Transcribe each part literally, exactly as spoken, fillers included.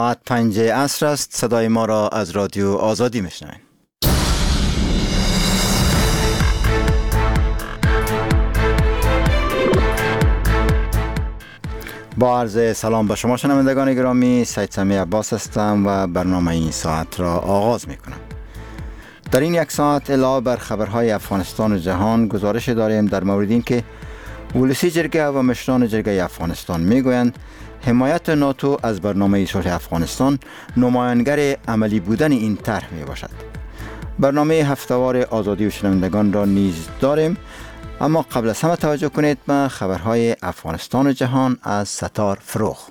ساعت پنج عصر است. صدای ما را از رادیو آزادی میشنوید. با عرض سلام به شما شنوندگان گرامی، سید سمی عباس هستم و برنامه این ساعت را آغاز میکنم. در این یک ساعت علاوه بر خبرهای افغانستان و جهان گزارش داریم در مورد این که ولسی جرگه و مشران جرگه افغانستان میگویند حمایت ناتو از برنامه صلح افغانستان نمایانگر عملی بودن این طرح می باشد. برنامه هفتهوار آزادی و شنوندگان را نیز داریم، اما قبل از همه توجه کنید به خبرهای افغانستان و جهان از ستار فروغ.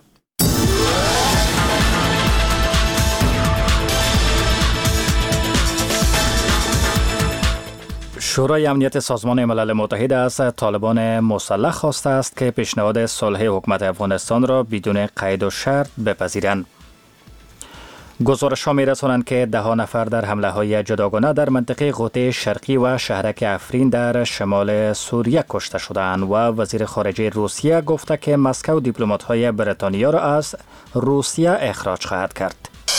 شورای امنیت سازمان ملل متحد از طالبان مسلح خواسته است که پیشنهاد صلح حکومت افغانستان را بدون قید و شرط بپذیرند. گزارش‌ها می‌رسانند که ده ها نفر در حمله‌های جداگانه در منطقه غوطه شرقی و شهرک افرین در شمال سوریه کشته شدند و وزیر خارجه روسیه گفته که مسکو دیپلمات‌های بریتانیا را از روسیه اخراج خواهد کرد.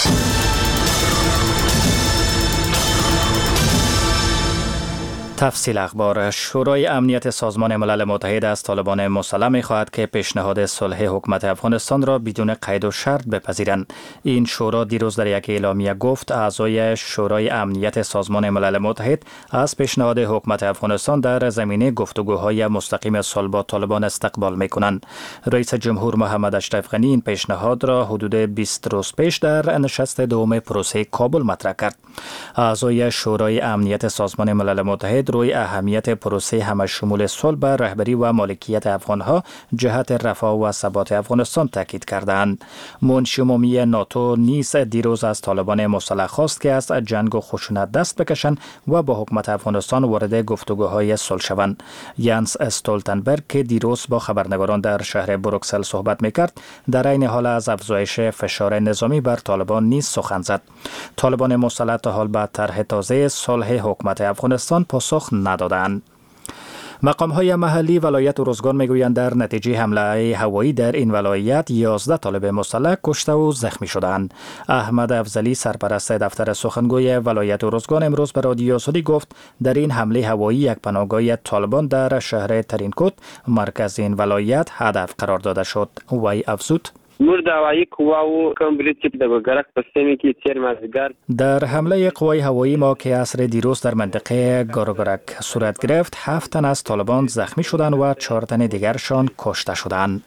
تفصیل اخبار. شورای امنیت سازمان ملل متحد از طالبان مسلح می‌خواهد که پیشنهاد صلح حکومت افغانستان را بدون قید و شرط بپذیرند. این شورا دیروز در یک اعلامیه گفت اعضای شورای امنیت سازمان ملل متحد از پیشنهاد حکومت افغانستان در زمینه گفتگوهای مستقیم صلح با طالبان استقبال می‌کنند. رئیس جمهور محمد اشرف غنی این پیشنهاد را حدود بیست روز پیش در نشست دوم پروسه کابل مطرح کرد. اعضای شورای امنیت سازمان ملل متحد روی اهمیت پروسه همشمول صلح بر رهبری و مالکیت افغانها جهت رفاه و ثبات افغانستان تاکید کردند. منشی عمومی ناتو نیز دیروز از طالبان مسلح خواست که از جنگ و خشونت دست بکشند و با حکومت افغانستان وارد گفتگوهای صلح شوند. ینس استولتنبرگ که دیروز با خبرنگاران در شهر بروکسل صحبت میکرد، در عین حال از افزایش فشار نظامی بر طالبان نیز سخن زد. طالبان مسلح تا حال به طرح تازه صلح حکومت افغانستان پاسخ ندادند. مقام‌های محلی ولایت ارزگان میگویند در نتیجه حمله هوایی در این ولایت یازده طالب مسلح کشته و زخمی شدند. احمد افضلی سرپرست دفتر سخنگوی ولایت ارزگان امروز به رادیو آزادی گفت در این حمله هوایی یک پناهگاه طالبان در شهر ترینکوت مرکز این ولایت هدف قرار داده شد. وی افزود موږ د هوایي قواو کوم برید چې د ګرک په سیمه کې تیر مازدیګر در حمله قوای هوایی ما که عصر دیروز در منطقه گارگرک صورت گرفت، هفت تن از طالبان زخمی شدند و چهار تن دیگرشان کشته شدند.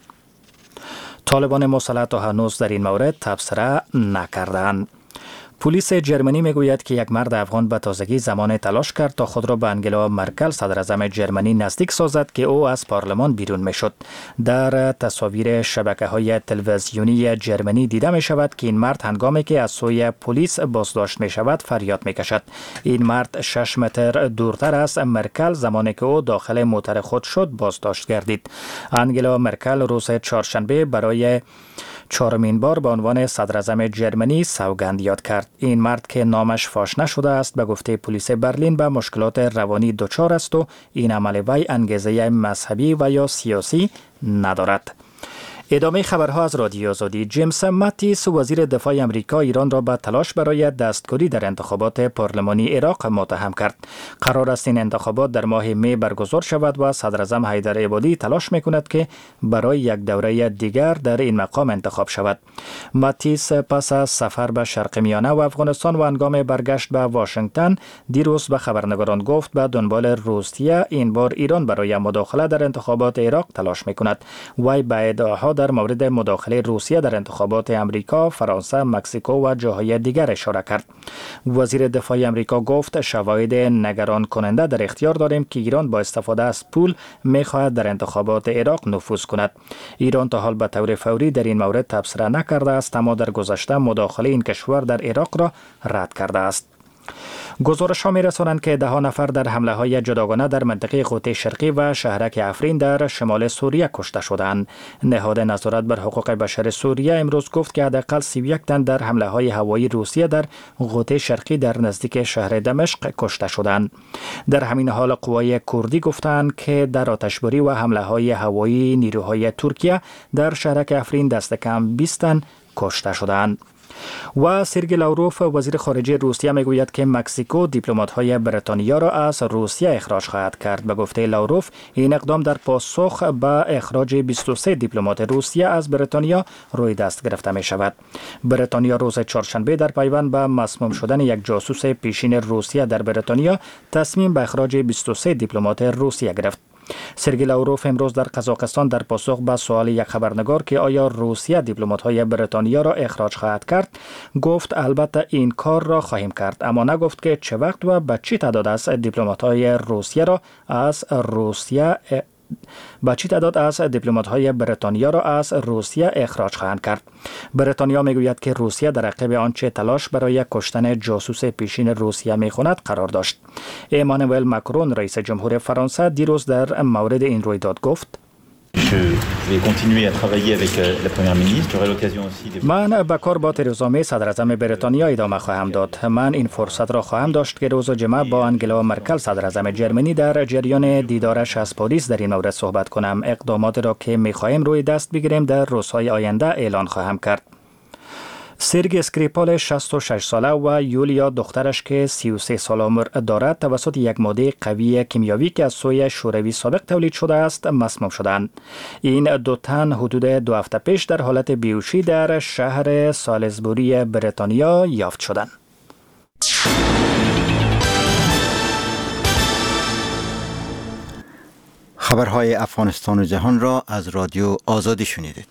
طالبان مسلح تا هنوز در این مورد تبصره نکردند. پلیس جرمنی میگوید که یک مرد افغان به تازگی زمان تلاش کرد تا خود را به انگلا مرکل صدر اعظم جرمنی نزدیک سازد که او از پارلمان بیرون میشد. در تصاویر شبکه‌های تلویزیونی جرمنی دیده می شود که این مرد هنگامی که از سوی پلیس بازداشت می شود فریاد می کشد. این مرد شش متر دورتر از مرکل زمانی که او داخل موتر خود شد بازداشت گردید. انگلا مرکل روز چهارشنبه برای چهارمین بار به عنوان صدر اعظم جرمنی سوگند یاد کرد. این مرد که نامش فاش نشده است به گفته پلیس برلین به مشکلات روانی دچار است و این عمل وی انگیزه مذهبی و یا سیاسی ندارد. ادامه خبرها از رادیو آزادی. جیمز ماتیس وزیر دفاع امریکا ایران را به تلاش برای دستگیری در انتخابات پارلمانی عراق متهم کرد. قرار است این انتخابات در ماه می برگزار شود و صدر اعظم حیدر عبادی تلاش میکند که برای یک دوره دیگر در این مقام انتخاب شود. ماتیس پس از سفر به شرق میانه و افغانستان و هنگام برگشت به واشنگتن دیروز به خبرنگاران گفت به دنبال روسیه این بار ایران برای مداخله در انتخابات عراق تلاش میکند. وی به ادعاها در مورد مداخله روسیه در انتخابات امریکا، فرانسه، مکزیکو و جاهای دیگر اشاره کرد. وزیر دفاع امریکا گفت شواهد نگران کننده در اختیار داریم که ایران با استفاده از پول می‌خواهد در انتخابات عراق نفوذ کند. ایران تا حال به طور فوری در این مورد تبصره نکرده است، اما در گذشته مداخله این کشور در عراق را رد کرده است. گزارش‌ها می‌رسانند که ده ها نفر در حمله‌های جداگانه در منطقه غوطه شرقی و شهرک افرین در شمال سوریه کشته شدند. نهاد نظارت بر حقوق بشر سوریه امروز گفت که حداقل سی و یک تن در حمله‌های هوایی روسیه در غوطه شرقی در نزدیک شهر دمشق کشته شدند. در همین حال قوای کردی گفتند که در آتشباری و حمله‌های هوایی نیروهای ترکیه در شهرک افرین دست کم بیست تن کشته شدند. و سرگی لاوروف وزیر خارجه روسیه میگوید که مکزیکو دیپلمات‌های بریتانیا را از روسیه اخراج خواهد کرد. به گفته لاوروف این اقدام در پاسخ به اخراج بیست و سه دیپلمات روسیه از بریتانیا روی دست گرفته می شود. بریتانیا روز چهارشنبه در پیوند به مسموم شدن یک جاسوس پیشین روسیه در بریتانیا تصمیم به اخراج بیست و سه دیپلمات روسیه گرفت. سرگی لاوروف امروز در قزاقستان در پاسخ به سوال یک خبرنگار که آیا روسیه دیپلمات‌های بریتانیا را اخراج خواهد کرد گفت البته این کار را خواهیم کرد، اما نگفت که چه وقت و به چه تعداد از دیپلمات‌های روسیه را از روسیه با چی تعداد از دیپلمات‌های بریتانیا را از روسیه اخراج خواهند کرد. بریتانیا میگوید که روسیه در عقب آنچه تلاش برای کشتن جاسوس پیشین روسیه میخواند قرار داشت. امانوئل ماکرون رئیس جمهور فرانسه دیروز در مورد این رویداد گفت: من به کار با ترزا می صدر اعظم بریتانیا ادامه خواهم داد. من این فرصت را خواهم داشت که روز جمعه با انگلا مرکل صدر اعظم جرمنی در جریان دیدارش از پاریس در این مورد صحبت کنم. اقدامات را که می خواهیم روی دست بگیریم در روزهای آینده اعلان خواهم کرد. سرگی اسکریپال شصت و شش ساله و یولیا دخترش که سی و سه سال عمر دارد توسط یک ماده قوی کیمیاوی که از سوی شوروی سابق تولید شده است مسموم شدند. این دو تن حدود دو هفته پیش در حالت بیهوشی در شهر سالزبوری بریتانیا یافت شدند. خبرهای افغانستان و جهان را از رادیو آزادی شنیدید.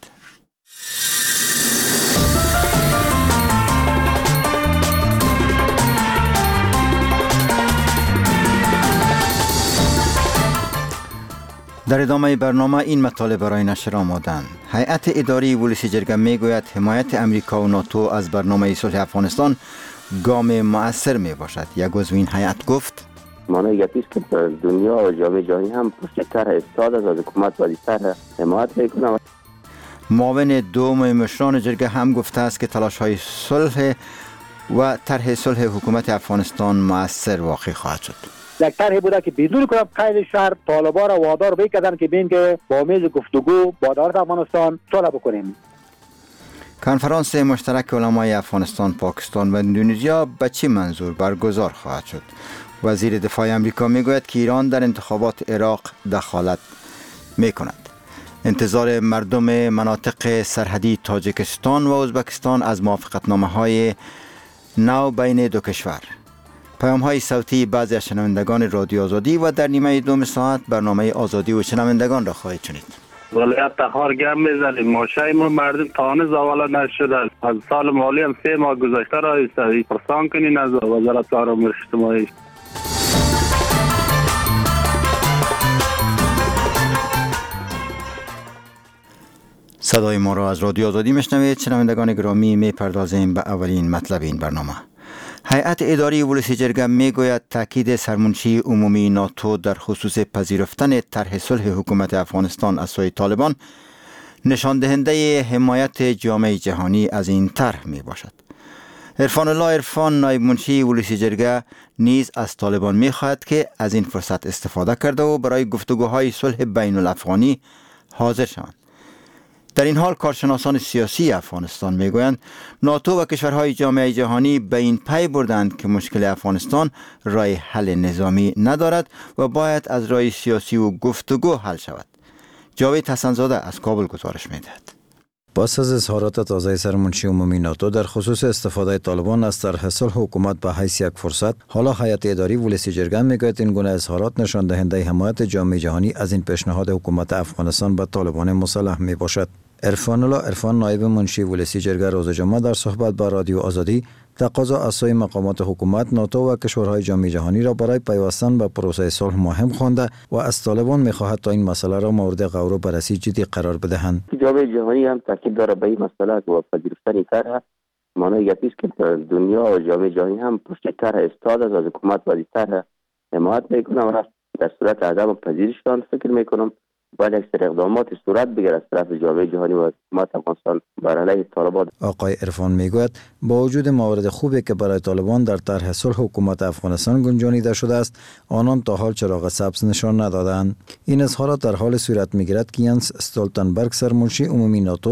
در ادامه برنامه این مطالب برای نشر آمادند. هیئت اداری ولسی جرگه میگوید حمایت امریکا و ناتو از برنامه صلح افغانستان گام مؤثر می باشد. یک عضو این هیئت گفت: مانای گپی است که دنیا و جامعه جهانی هم پشت طرح استاد از حکومت و طرح حمایت میکنند. معاون دوم مشران جرگه هم گفته است که تلاش های صلح و طرح صلح حکومت افغانستان مؤثر واقع خواهد شد. یک طرحی بوده که بدون کدام قید شرط طالبان را وادار بکردن که بین که با میز گفتگو با دولت افغانستان صلح بکنیم. کنفرانس مشترک علمای افغانستان، پاکستان و اندونزیا به چه منظور برگزار خواهد شد؟ وزیر دفاع امریکا میگوید که ایران در انتخابات عراق دخالت میکند. انتظار مردم مناطق سرحدی تاجیکستان و ازبکستان از موافقتنامه‌های نو بین دو کشور. پیام های صوتی بعضی از شنوندگان رادیو آزادی و در نیمه دوم ساعت برنامه آزادی و شنوندگان را خواهید شنید. ولایت تخار گم میزنیم. ماشه ما مردم تانه زوالا نشده. از سال مالی هم سه ماه گذشته را استفاده پرسان کنین از وزارت امور اجتماعی. صدای ما را از رادیو آزادی میشنوید. شنوندگان گرامی، میپردازیم به اولین مطلب این برنامه. هیئت اداری ولسی جرگه میگوید تاکید سرمنشی عمومی ناتو در خصوص پذیرفتن طرح صلح حکومت افغانستان از سوی طالبان نشان دهنده حمایت جامعه جهانی از این طرح می باشد. عرفان الله عرفان نایب منشی ولسی جرگه نیز از طالبان می خواهد که از این فرصت استفاده کرده و برای گفتگوهای صلح بین الافغانی حاضر شوند. در این حال کارشناسان سیاسی افغانستان میگویند ناتو و کشورهای جامعه جهانی به این پی بردند که مشکل افغانستان راه حل نظامی ندارد و باید از راه سیاسی و گفتگو حل شود. جاوید حسنزاده از کابل گزارش میدهد. پس از اظهارات تازه سرمنشی عمومی ناتو در خصوص استفاده طالبان از طرح صلح حکومت به حیث یک فرصت، حالا هیئت اداری ولسی جرگه میگوید این گونه اظهارات نشان دهنده حمایت جامعه جهانی از این پیشنهاد حکومت افغانستان به طالبان مسلح می باشد. عرفان الله عرفان نایب منشی ولسی جرگه روز جمعه در صحبت با رادیو آزادی تقاضا از سوی مقامات حکومت، ناتو و کشورهای جامعه جهانی را برای پیوستن به پروسه صلح مهم خوانده و از طالبان می‌خواهد تا این مسئله را مورد غور و بررسی جدی قرار بدهند. جامعه جهانی هم تاکید داره به این مسئله و پذیرفتن طرح مانای گپی است که دنیا و جامعه جهانی هم پشت طرح استاد از حکومت و طرح حمایت میکنه و در صورت عدم پذیرششان فکر میکنم باید اکثر اقدامات صورت بگیرد از طرف جامعه جهانی و حکومت افغانستان بر علیه طالبان. آقای عرفان میگوید با وجود موارد خوبی که برای طالبان در طرح صلح حکومت افغانستان گنجانیده شده است، آنان تا حال چراغ سبز نشان ندادند. این اظهارات در حال صورت میگیرد که ینس استولتنبرگ سرمنشی عمومی ناتو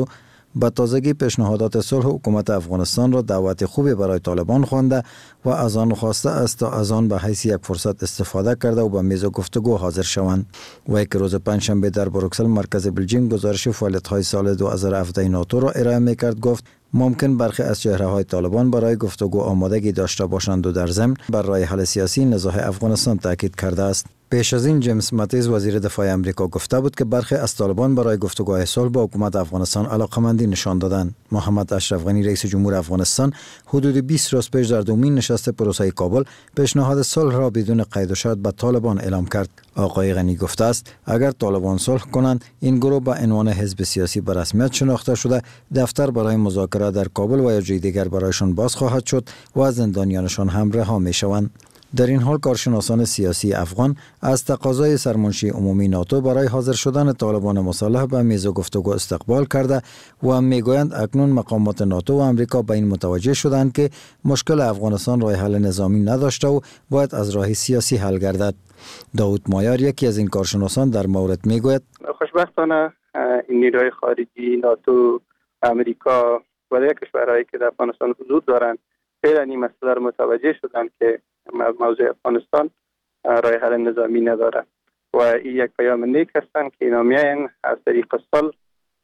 به تازگی پیشنهادات صلح حکومت افغانستان را دعوت خوبی برای طالبان خوانده و از آن خواسته است تا از آن به حیث یک فرصت استفاده کرده و به میز گفتگو حاضر شوند. و که روز پنجشنبه در بروکسل مرکز بلژیک گزارش فعالیت‌های سال دو هزار و هفده ناتو را ارائه می‌کرد، گفت ممکن برخی از چهره‌های طالبان برای گفتگو آمادگی داشته باشند و در ضمن بر راه حل سیاسی نزاع افغانستان تاکید کرده است. پیش از این جیمز ماتیز وزیر دفاع آمریکا گفته بود که برخی از طالبان برای گفتگوهای صلح با حکومت افغانستان علاقمندی نشان دادند. محمد اشرف غنی رئیس جمهور افغانستان حدود بیست روز پیش در دومین نشست پروسه کابل پیشنهاد صلح را بدون قید و شرط به طالبان اعلام کرد. آقای غنی گفته است اگر طالبان صلح کنند این گروه به عنوان حزب سیاسی به رسمیت شناخته شده، دفتر برای مذاکره در کابل و یا جای دیگر برایشان باز خواهد شد و زندانیانشان هم رها می‌شوند. در این حال کارشناسان سیاسی افغان از تقاضای سرمنشی عمومی ناتو برای حاضر شدن طالبان مسلح به میز گفتگو استقبال کرده و میگویند اکنون مقامات ناتو و آمریکا به این متوجه شدند که مشکل افغانستان راه حل نظامی نداشته و باید از راه سیاسی حل گردد. داود مایار یکی از این کارشناسان در مورد میگوید خوشبختانه این نیروهای خارجی ناتو، آمریکا و دیگر کشورهایی که در افغانستان حضور دارند فعلا این مسئله را متوجه شدند که موضوع افغانستان راه حل نظامی نداره و این یک پیام نیک هستند که اینا میاین از طریق صلح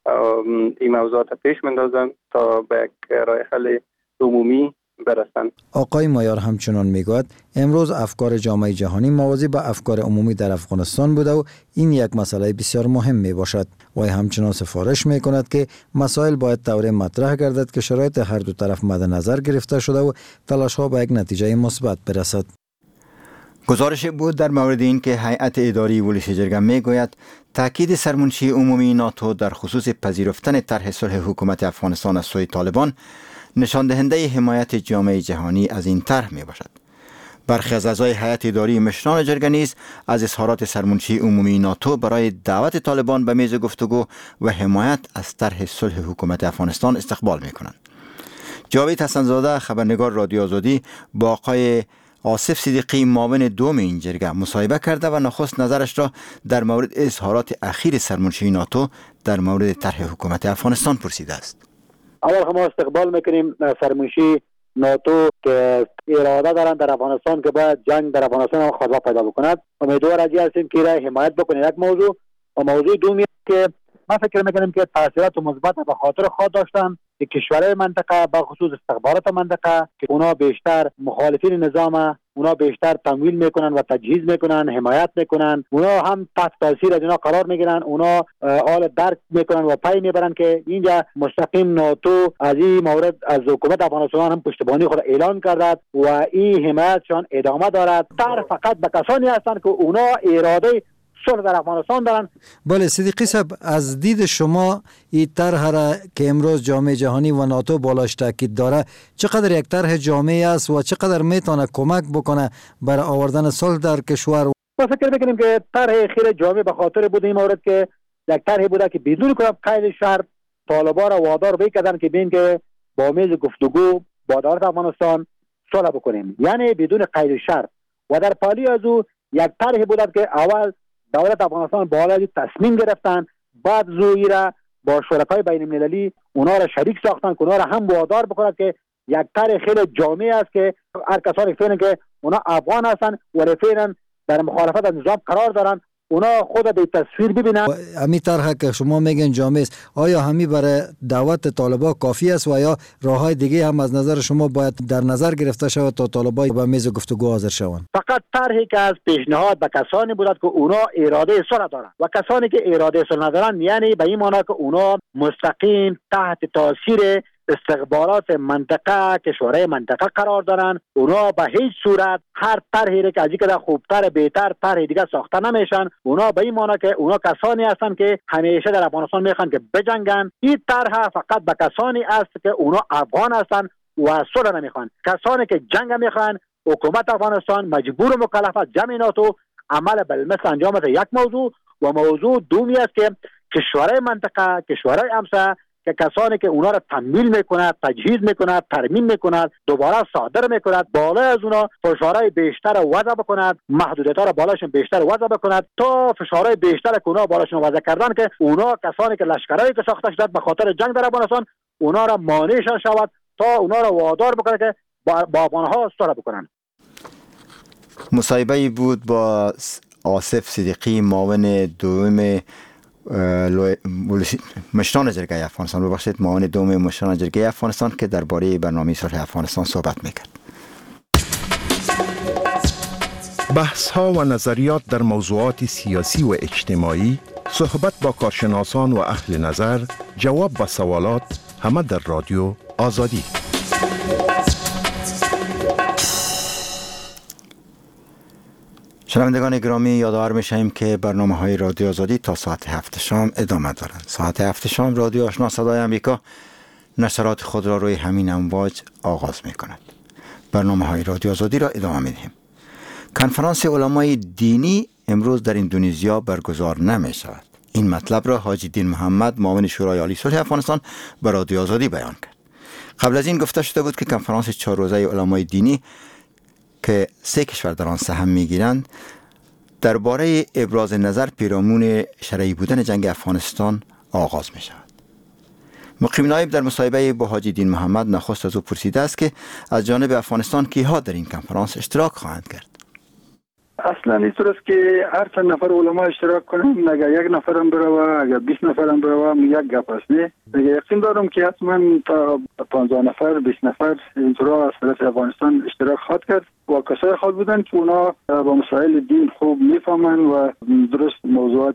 این موضوعات پیش مندازن تا به یک راه حل عمومی برسند. آقای مایار همچنان میگوید امروز افکار جامعه جهانی موازی به افکار عمومی در افغانستان بوده و این یک مسئله بسیار مهم می باشد و همچنان سفارش می کند که مسائل باید طوری مطرح گردد که شرایط هر دو طرف مد نظر گرفته شده و تلاش ها به یک نتیجه مثبت برسد. گزارش بود در مورد این که هیئت اداری ولسی جرگه می گوید تاکید سرمنشی عمومی ناتو در خصوص پذیرفتن طرح صلح حکومت افغانستان از سوی طالبان نشان دهنده حمایت جامعه جهانی از این طرح می باشد. برخی از اعضای هیئت اداری مشران جرگه نیز از اظهارات سرمنشی عمومی ناتو برای دعوت طالبان به میز گفتگو و حمایت از طرح صلح حکومت افغانستان استقبال می کنند. جاوید حسن‌زاده خبرنگار رادیو آزادی با آقای آصف صدیقی معاون دوم این جرگه مصاحبه کرده و نخست نظرش را در مورد اظهارات اخیر سرمنشی ناتو در مورد طرح حکومت افغانستان پرسیده است. اول ما استقبال میکنیم سرمنشی ناتو که اراده دارن در افغانستان که باید جنگ در افغانستان هم خاتمه پیدا بکند. امیدوار از این هستیم که را حمایت بکنه. یک موضوع و موضوع دومی که ما فکر میکنیم که تاثیرات مثبت به خاطر خود داشتن که کشورهای منطقه به خصوص استخبارات منطقه که اونا بیشتر مخالفین نظام، اونا بیشتر تمویل میکنن و تجهیز میکنن، حمایت میکنن، اونا هم تحت تاثیر از اینا قرار میگیرن، اونا حال درک میکنن و پای میبرن که اینجا مستقیم ناتو از این مورد از حکومت افغانستان هم پشتیبانی خود اعلان کرده و این حمایتشان ادامه دارد. تر فقط به کسانی هستند که اونا اراده صلح در افغانستان دارن. بله صدیقی صاحب، از دید شما این طرح را که امروز جامعه جهانی و ناتو بالاش تاکید داره چقدر یک طرح جامعی است و چقدر میتونه کمک بکنه برای آوردن صلح در کشور؟ ما فکر میکنیم که طرح خیر جامعی به خاطر بود این مورد که یک طرح بوده که بدون قید شرط طالبان را وادار بکردن که بین که با میز گفتگو با دولت افغانستان صلح بکنیم، یعنی بدون قید شرط. و در پالی از او یک طرح بوده که اول دولت افغانستان بالا تصمیم گرفتن، بعد زوی را با شرکای بین المللی اونا را شریک ساختن که اونا را هم وادار بکنند که یک طرح خیلی جامع است که هر کسانی فعلا که اونا افغان هستن و فعلا در مخالفت از نظام قرار دارن اونا خود به تصویر ببینن. همین طرح که شما میگن جامع است، آیا همین برای دعوت طالبان کافی است و یا راههای دیگه هم از نظر شما باید در نظر گرفته شود تا طالبان به میز گفتگو حاضر شوند؟ فقط طرحی که از پیشنهاد به کسانی بود که اونا اراده صلح دارن و کسانی که اراده صلح ندارن، یعنی به این معنی که اونا مستقیم تحت تاثیر استخبارات منطقه کشورهای منطقه قرار دارن، اونا به هیچ صورت هر طرحی که از این که خوبتر بهتر طرح دیگه ساخته نمیشن. اونا به این معنی که اونا کسانی هستن که همیشه در افغانستان میخوان که بجنگن. این طرح فقط به کسانی است که اونا افغان هستن و صلح نمیخوان. کسانی که جنگ میخوان، حکومت افغانستان مجبور و مکلف است جمع ناتو عمل بالمثل انجام ده. یک موضوع و موضوع دومی است که کشورهای منطقه کشورهای همسایه که کسانی که اونا را تمویل میکند، تجهیز میکند، ترمیم میکند، دوباره صادر میکند، بالای از اونا فشارهای بیشتر وضع بکند، محدودیت‌ها را بالاشون بیشتر وضع بکند تا فشارهای بیشتر که اونا بالاشون وضع کردن که اونا کسانی که لشکرایی که ساخته شده به خاطر جنگ در افغانستان اونا را مانعشان شود تا اونا را وادار بکنه که با افغانها استفاده بکنن. مصاحبه بود با آصف صدیقی، معاون دوم مشران جرگه افغانستان، ببخشید معاون دوم مشران جرگه افغانستان که درباره برنامه صلح افغانستان صحبت میکرد. بحث ها و نظریات در موضوعات سیاسی و اجتماعی، صحبت با کارشناسان و اهل نظر، جواب به سوالات، همه در رادیو آزادی. شنوندگان گرامی، یادآور میشیم که برنامه های رادیو آزادی تا ساعت هفت شام ادامه دارند. ساعت هفت شام رادیو آشنا صدای امریکا نشرات خود را روی همین امواج آغاز می کند. برنامه های رادیو آزادی را ادامه می دهیم. کنفرانس علمای دینی امروز در اندونزیا برگزار نمی شود. این مطلب را حاجی دین محمد، معاون شورای عالی صلح افغانستان، به رادیو آزادی بیان کرد. قبل از این گفته شده بود که کنفرانس چهار روزه علمای دینی که سه کشور در آن سهم میگیرند درباره ابراز نظر پیرامون شرعی بودن جنگ افغانستان آغاز می شود. مقیم نایب در مصاحبه با حاجی دین محمد نخست از او پرسیده است که از جانب افغانستان کیها در این کنفرانس اشتراک خواهند کرد. اصلا اینطور است که هر چند نفر علما اشتراک کنند، اگر یک نفرم بروه، اگر بیست نفرم بروه، یک گپ است. نه دیگه یقین دارم که حتما تا پانزده نفر بیست نفر اینطورا از طرف افغانستان اشتراک خواهد کرد و کسای خود بودن که اونا با مسائل دین خوب میفهمند و درست موضوعات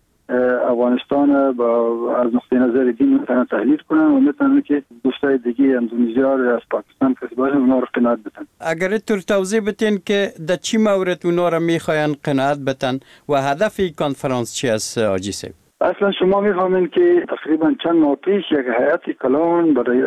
افغانستان با از نقطه نظر دین میتونن تحلیل کنن و میتونن که دوستای دیگه اندونزیا یا از پاکستان کسی باشه اونا رو قناعت بدن. اگر تو توضیح بدین که در چی مورد اونا رو میخواین قناعت بدن و هدف این کنفرانس چی است حاجی صاحب؟ اصلا شما میفهمین که تقریبا چند ماه پیش یک هیئت کلان برای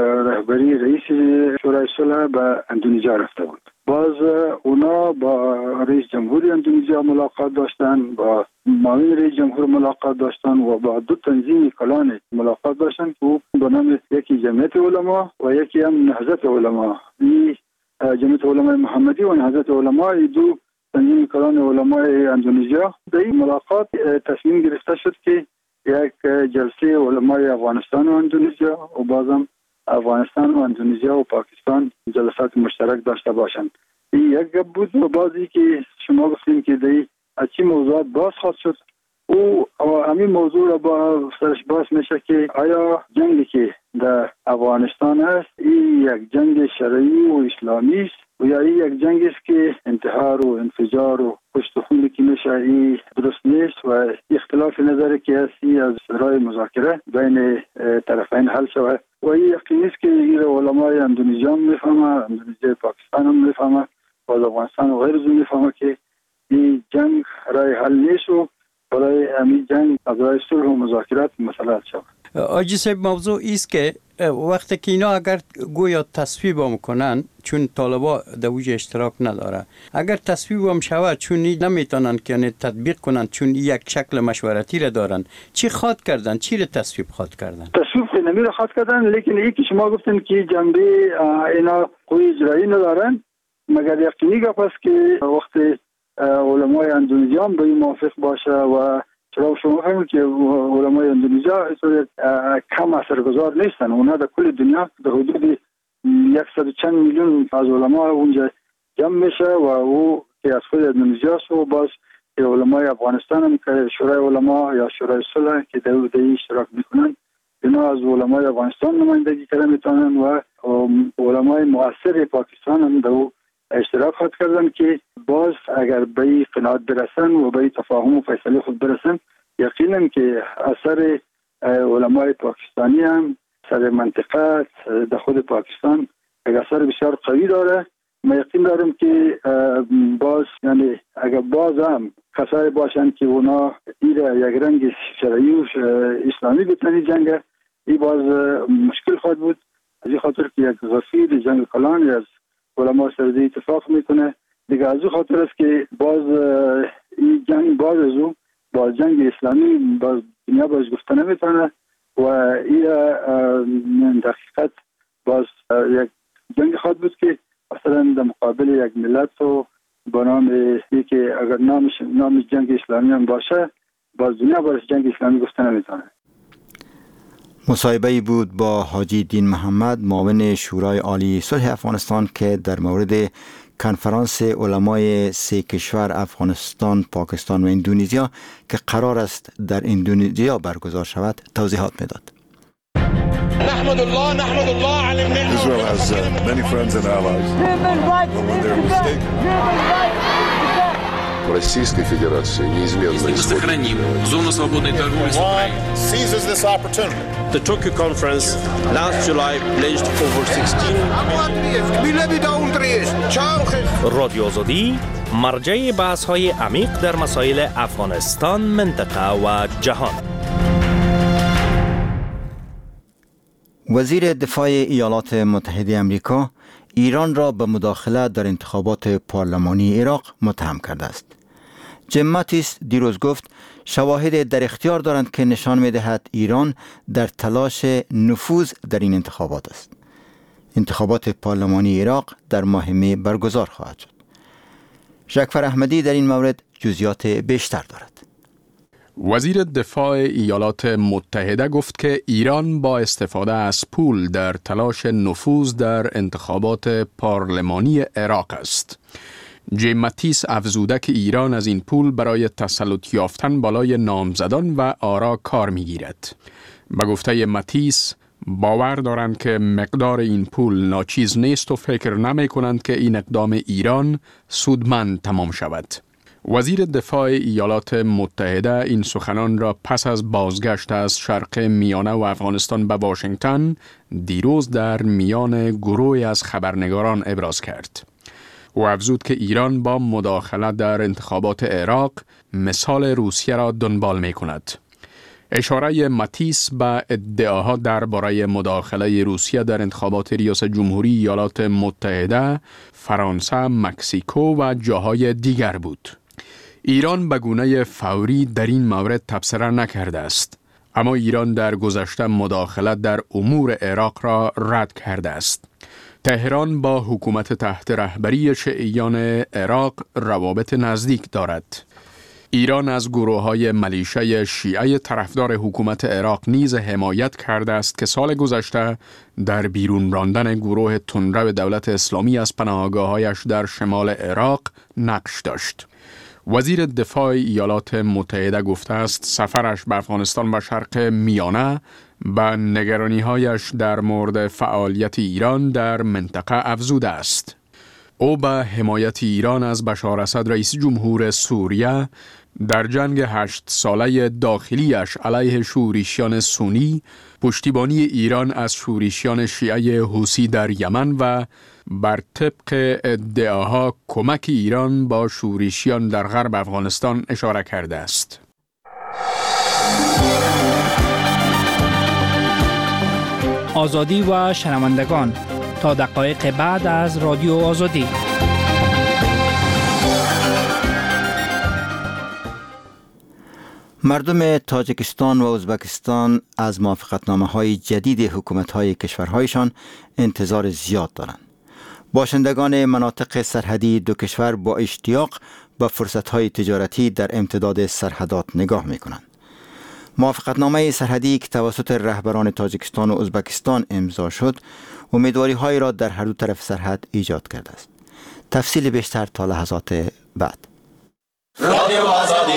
رهبری رئیس شورای صلح به اندونزیا رفته بود. باز اونا با رئیس جمهوری اندونزیا ملاقات داشتن، با معاون رئیس جمهور ملاقات داشتن و با دو تنظیم کلان ملاقات داشتن که به نام یکی جمعیت علما و یکی هم نهضت علما. این جمعیت علمای محمدی و نهضت علما دو تنظیم کلان علمای اندونزیا. در این ملاقات تصمیم گرفته شد که یک جلسه علمای افغانستان و اندونزیا و بازم افغانستان و اندونزیا و پاکستان جلسات مشترک داشته باشند. این یک گپ بود. و بعضی که شما گفتیم که در از چی موضوعات باز خواهد شد او همین موضوع را با سرش باز میشه که آیا جنگی که در افغانستان است این یک جنگ شرعی و اسلامی است و یا این یک جنگ است که انتحار و انفجار و کشت و خون که میشه این درست نیست و اختلاف نظر که هستی از راه مذاکره بین طرفین حل شود و این یقینی است که این علمای اندونزیا میفهمه، اندونزیا پاکستان هم میفهمه و افغانستان و غیر از میفهمه که این جنگ راه حل نیست و برای همین جنگ از راه صلح و مذاکرات مسئله حل شود. حاجی صاحب موضوع ایست که وقتی که اینا اگر گویا تصویب هم کنن چون طالبا در وجه اشتراک نداره، اگر تصویب هم شود چون نمیتونن که یعنی تطبیق کنن چون یک شکل مشورتی را دارن، چی خواد کردن؟ چی را تصویب خواد کردن؟ تصویب نمی را خواد کردن، لیکن این که شما گفتن که جنبه اینا قوی اجرایی ندارن، مگر یقینی گپ است که وقتی علمای اندونزیا هم به این موافق باشه و چرا شما فهمید که علمای اندونزیا کم اثرگذار نیستن، اونا در کل دنیا در حدود صد و چند میلیون از علما اونجا جمع میشه و او که از خود اندونزیا است و باز علمای افغانستان هم که شورای علما یا شورای صلح که در اون اشتراک میکنن اینا از علمای افغانستان نمایندگی کردن میتونن و علمای مؤثر پاکستان هم در اشتراک خواهد کردن که باز اگر به این قناعت برسن و به این تفاهم و فیصله خود برسن یقینا که اثر علمای پاکستانی هم سر منطقه در خود پاکستان یک اثر بسیار قوی داره. من یقین دارم که باز یعنی اگر باز هم کسایی باشن که اونا ایره یک رنگ شرعی و اسلامی بتنی جنگ این باز مشکل خواهد بود. از این خاطر که یک غفیر جنگ کلان از علما سرده اتفاق میکنه دیگه، از این خاطر است که باز این جنگ باز از اون با جنگ اسلامی باز دنیا باز گفته نمیتونه و این در حقیقت باز یک جنگ خواهد بود که مثلا در مقابل یک ملت و با نام که اگر نامش نام جنگ اسلامی هم باشه باز دنیا باز جنگ اسلامی گفته نمیتونه. مصاحبه‌ای بود با حاجی دین محمد معاون شورای عالی صلح افغانستان که در مورد کنفرانس علمای سه کشور افغانستان، پاکستان و اندونزیا که قرار است در اندونزیا برگزار شود توضیحات میداد. نحمد الله نحمد الله على النعمة. Israel has uh, many friends and allies. But when they're mistaken. Российской Федерации неизменно сохраним зону свободной торговли с Украиной. Seizes this opportunity. The Tokyo conference last July pledged over sixteen. رادیو آزادی مرجع بحث‌های عمیق در مسائل افغانستان، منطقه و جهان. وزیر دفاع ایالات متحده آمریکا ایران را به مداخله در انتخابات پارلمانی عراق متهم کرده است. جیم ماتیس دیروز گفت شواهد در اختیار دارند که نشان می‌دهد ایران در تلاش نفوذ در این انتخابات است. انتخابات پارلمانی عراق در ماه می برگزار خواهد شد. جعفر احمدی در این مورد جزئیات بیشتر دارد. وزیر دفاع ایالات متحده گفت که ایران با استفاده از پول در تلاش نفوذ در انتخابات پارلمانی عراق است. جیم ماتیس افزوده که ایران از این پول برای تسلط یافتن بالای نامزدان و آرا کار می‌گیرد. به گفته ماتیس باور دارند که مقدار این پول ناچیز نیست و فکر نمی کنند که این اقدام ایران سودمند تمام شود. وزیر دفاع ایالات متحده این سخنان را پس از بازگشت از شرق میانه و افغانستان به واشنگتن دیروز در میان گروهی از خبرنگاران ابراز کرد. او افزود که ایران با مداخله در انتخابات عراق مثال روسیه را دنبال می کند. اشاره ماتیس به ادعاها درباره مداخله روسیه در انتخابات ریاست جمهوری ایالات متحده، فرانسه، مکزیکو و جاهای دیگر بود. ایران به گونه فوری در این مورد تبصره نکرده است، اما ایران در گذشته مداخله در امور عراق را رد کرده است. تهران با حکومت تحت رهبری شیعیان عراق روابط نزدیک دارد. ایران از گروه‌های ملیشه شیعه طرفدار حکومت عراق نیز حمایت کرده است که سال گذشته در بیرون راندن گروه تندرو دولت اسلامی از پناهگاه‌هایش در شمال عراق نقش داشت. وزیر دفاع ایالات متحده گفته است سفرش به افغانستان و شرق میانه به نگرانی‌هایش در مورد فعالیت ایران در منطقه افزوده است. او به حمایت ایران از بشار اسد رئیس جمهور سوریه در جنگ هشت ساله داخلیش علیه شورشیان سنی، پشتیبانی ایران از شورشیان شیعه حوثی در یمن و بر طبق ادعاها کمک ایران با شورشیان در غرب افغانستان اشاره کرده است. آزادی و شنوندگان، تا دقایق بعد از رادیو آزادی. مردم تاجیکستان و ازبکستان از موافقتنامه‌های جدید حکومت‌های کشورهایشان انتظار زیاد دارند. باشندگان مناطق سرحدی دو کشور با اشتیاق به فرصت‌های تجارتی در امتداد سرحدات نگاه می‌کنند. موافقتنامه سرحدی که توسط رهبران تاجیکستان و ازبکستان امضا شد، امیدواری‌هایی را در هر دو طرف سرحد ایجاد کرده است. تفصیل بیشتر تا لحظات بعد. رادیو آزادی.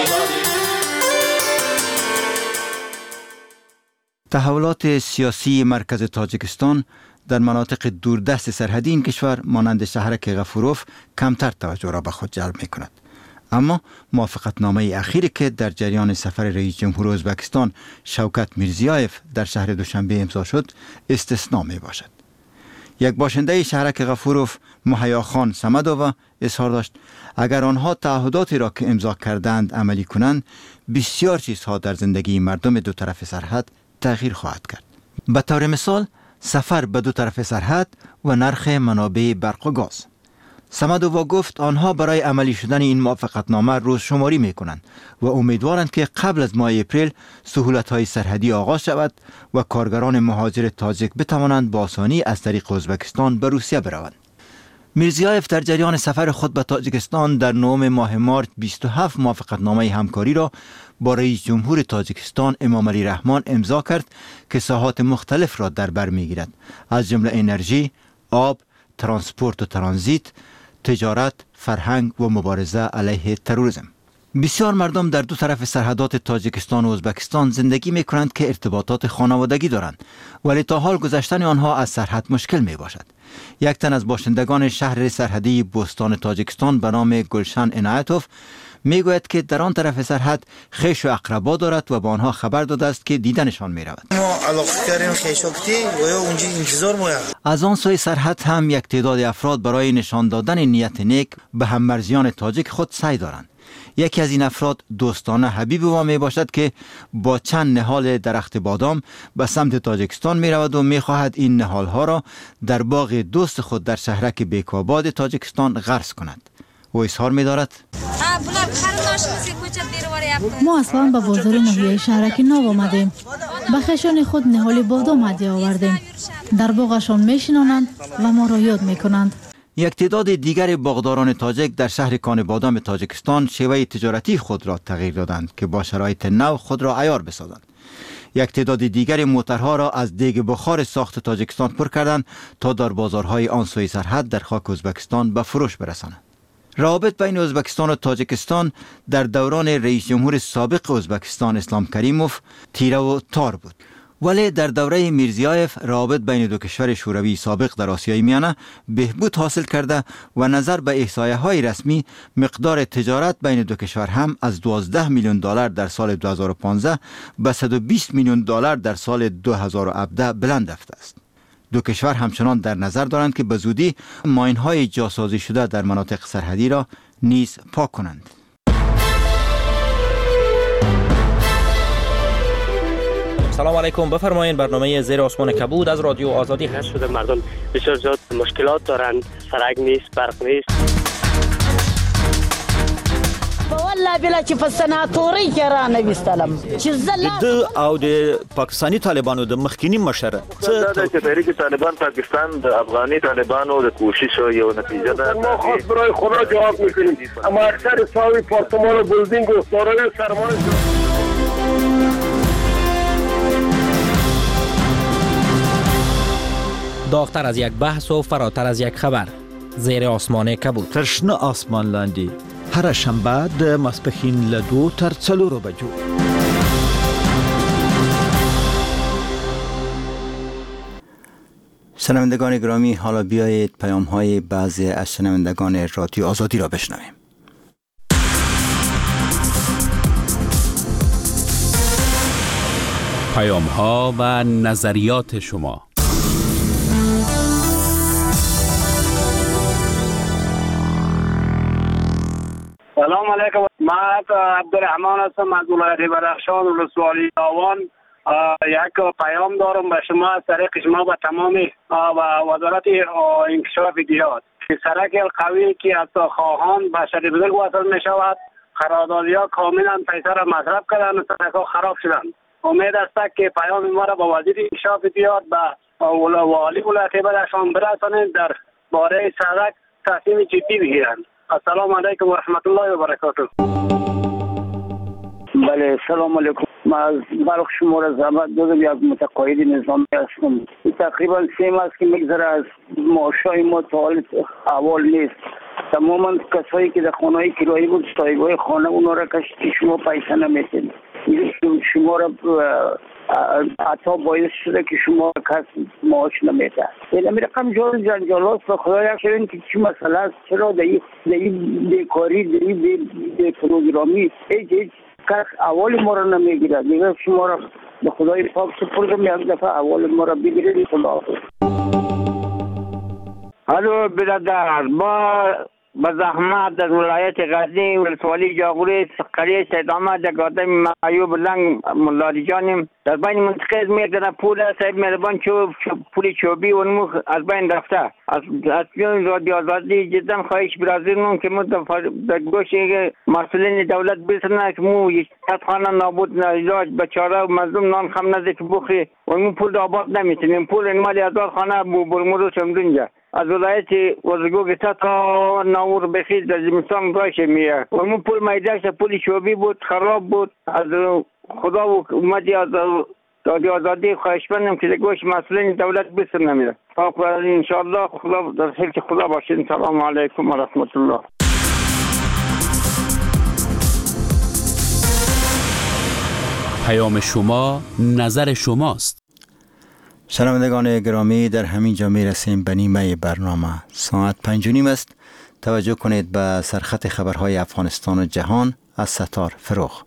تحولات سیاسی مرکز تاجیکستان در مناطق دوردست سرحدی این کشور مانند شهرک غفوروف کمتر توجه را به خود جلب می کند. اما موافقتنامه اخیری که در جریان سفر رئیس جمهور ازبکستان شوکت میرزیایف در شهر دوشنبه امضا شد استثنا می باشد. یک باشنده شهرک غفوروف، محیا خان سمدووا، اظهار داشت اگر آنها تعهداتی را که امضا کردند عملی کنند، بسیار چیزها در زندگی مردم دو طرف سرحد تغییر خواهد کرد. به طور مثال سفر به دو طرف سرحد و نرخ منابع برق و گاز. صمدووا گفت آنها برای عملی شدن این موافقتنامه روز شماری می کنند و امیدوارند که قبل از ماه اپریل سهولت‌های سرحدی آغاز شود و کارگران مهاجر تاجیک بتوانند با آسانی از طریق ازبکستان به روسیه بروند. میرزیایف در جریان سفر خود به تاجیکستان در نهم ماه مارس بیست و هفت موافقتنامه همکاری را با رئیس جمهور تاجیکستان امامعلی رحمان امضا کرد که ساحات مختلف را در بر میگیرد، از جمله انرژی، آب، ترانسپورت و ترانزیت، تجارت، فرهنگ و مبارزه علیه تروریسم. بسیار مردم در دو طرف سرحدات تاجیکستان و ازبکستان زندگی می کنند که ارتباطات خانوادگی دارند، ولی تا حال گذشتن آنها از سرحد مشکل می باشد. یک تن از باشندگان شهر سرحدی بوستان تاجیکستان به نام گلشن عنایتوف می گوید که در آن طرف سرحد خویش و اقربا دارد و با آنها خبر داده است که دیدنشان می رود. از آن سوی سرحد هم یک تعداد افراد برای نشان دادن نیت نیک به هممرزیان تاجیک خود سعی دارند. یکی از این افراد دوستانه حبیب ما می باشد که با چند نهال درخت بادام به سمت تاجیکستان می رود و می خواهد این نهال ها را در باغ دوست خود در شهرک بیکوآباد تاجیکستان غرس کند. او اظهار می دارد ما اصلا به بازار ناحیه شهرک نو آمدیم. به خشان خود نهال بادام هدیه آوردیم. در باغشان می شنانند و ما را یاد می کنند. یک تعداد دیگر باغداران تاجیک در شهر کان بادام تاجیکستان شیوه تجارتی خود را تغییر دادند که با شرایط نو خود را عیار بسازند. یک تعداد دیگر موترها را از دیگ بخار ساخت تاجیکستان پر کردند تا در بازارهای آن سوی سرحد در خاک ازبکستان به فروش برسانند. روابط بین ازبکستان و تاجیکستان در دوران رئیس جمهور سابق ازبکستان اسلام کریموف تیره و تار بود، ولی در دوره میرزیایف روابط بین دو کشور شوروی سابق در آسیای میانه بهبود حاصل کرده و نظر به احصایه های رسمی مقدار تجارت بین دو کشور هم از دوازده میلیون دلار در سال دو هزار و پانزده به صد و بیست میلیون دلار در سال دو هزار و هفده بلند رفته است. دو کشور همچنان در نظر دارند که به زودی ماین‌های جاسازی شده در مناطق سرحدی را نیز پاک کنند. سلام علیکم، بفرمایید. برنامه زیر آسمان کبود از رادیو آزادی هست. شده مردم بسیار زیاد مشکلات دارند، سرک نیست، برق نیست. والله بلا چې په سناتوري کې را نه وستلم چې زلا د او د پاکستاني طالبانو د مخکینی مشر څه د تحریک طالبان پاکستان د افغاني طالبانو د کوشش یو نتیجه ده. ما خاص برای خدا جواب میکنیم، اما اکثر ساوی پارتمان و بلدینگ و دارای سرمایه داغتر از یک بحث و فراتر از یک خبر. زیر آسمان کبود. تشنه آسمان لاندی. هر شنبه د ماسپښین له دو تر څلورو بجو. شنوندگان گرامی، حالا بیایید پیام های بعضی از شنوندگان رادیو آزادی را بشنویم. پیام ها و نظریات شما. سلام علیکم، من عبدالرحمن هستم از ولایت بدخشان ولسوالی آوان. یک پیام دارم به شما از طریق شما به تمام وزارت انکشاف دیات که سرک القوی که از خواهان به شهر بزرگ وصل می شود، قراردادی ها کاملا پیسه را مصرف کردن و سرک ها خراب شدن. امید است که پیام ما را به وزیر انکشاف دیات به والی ولایت بدخشان برسانید در باره سرک تصمیم جدی بگیرند. السلام علیکم و رحمت الله و برکاته. بله، سلام علیکم. من از بلخ شماره زحمت دادم، یک متقاعد نظامی هستم. تقریبا سه ماه است که میگذره از معاشای ما تا حال احوال نیست. تماما کسایی که در خانه‌های کرایی بود صاحبای خانه اونا را کشید که شما پیسه نمیتین. شما را حتی باعث شده که شما کس معاش نمیده. این امیر رقم جال جنجالات و خدا یک شوین که چی مسئله است، چرا در این بیکاری در این بی پروگرامی هیچ هیچ کس اول ما را نمیگیره. دیگه شما را به خدای پاک سپردم، یک دفعه اول ما را بگیرید. خدا حافظ. الو برادر، ما به زحمت از ولایت غزنی ولسوالی جاغوری قریه سید احمد دکاتر معیوب لنگ ملاری جانیم در بین منطقه از میگذره پول صاحب مهربان چوب پول چوبی اونمو از بین رفته از از رادیو آزادی جدا خواهش برازیلمون که ما در گوش مسئولین دولت بسنه که مو خانه نابود علاج بچاره و مظلوم نان خم نزد که بخوری اونمو پول آباد نمیتونیم پول انمالی هزار خانه برمورو شمرونجا از ولایت وزگو گتا تا نور بخیر در زمستان باشه میه اونمو پول میدهش پول چوبی بود خراب بود از خدا و اومدی از رادیو آزادی خواهش بندم که گوش مسئولین دولت بسر نمیره انشاءالله خدا در حفظ خدا باشید. سلام علیکم و رحمت الله. پیام شما نظر شماست. شنوندگان گرامی، در همین جا می رسیم به نیمه برنامه. ساعت پنج و نیم است. توجه کنید به سرخط خبرهای افغانستان و جهان از ستار فروغ.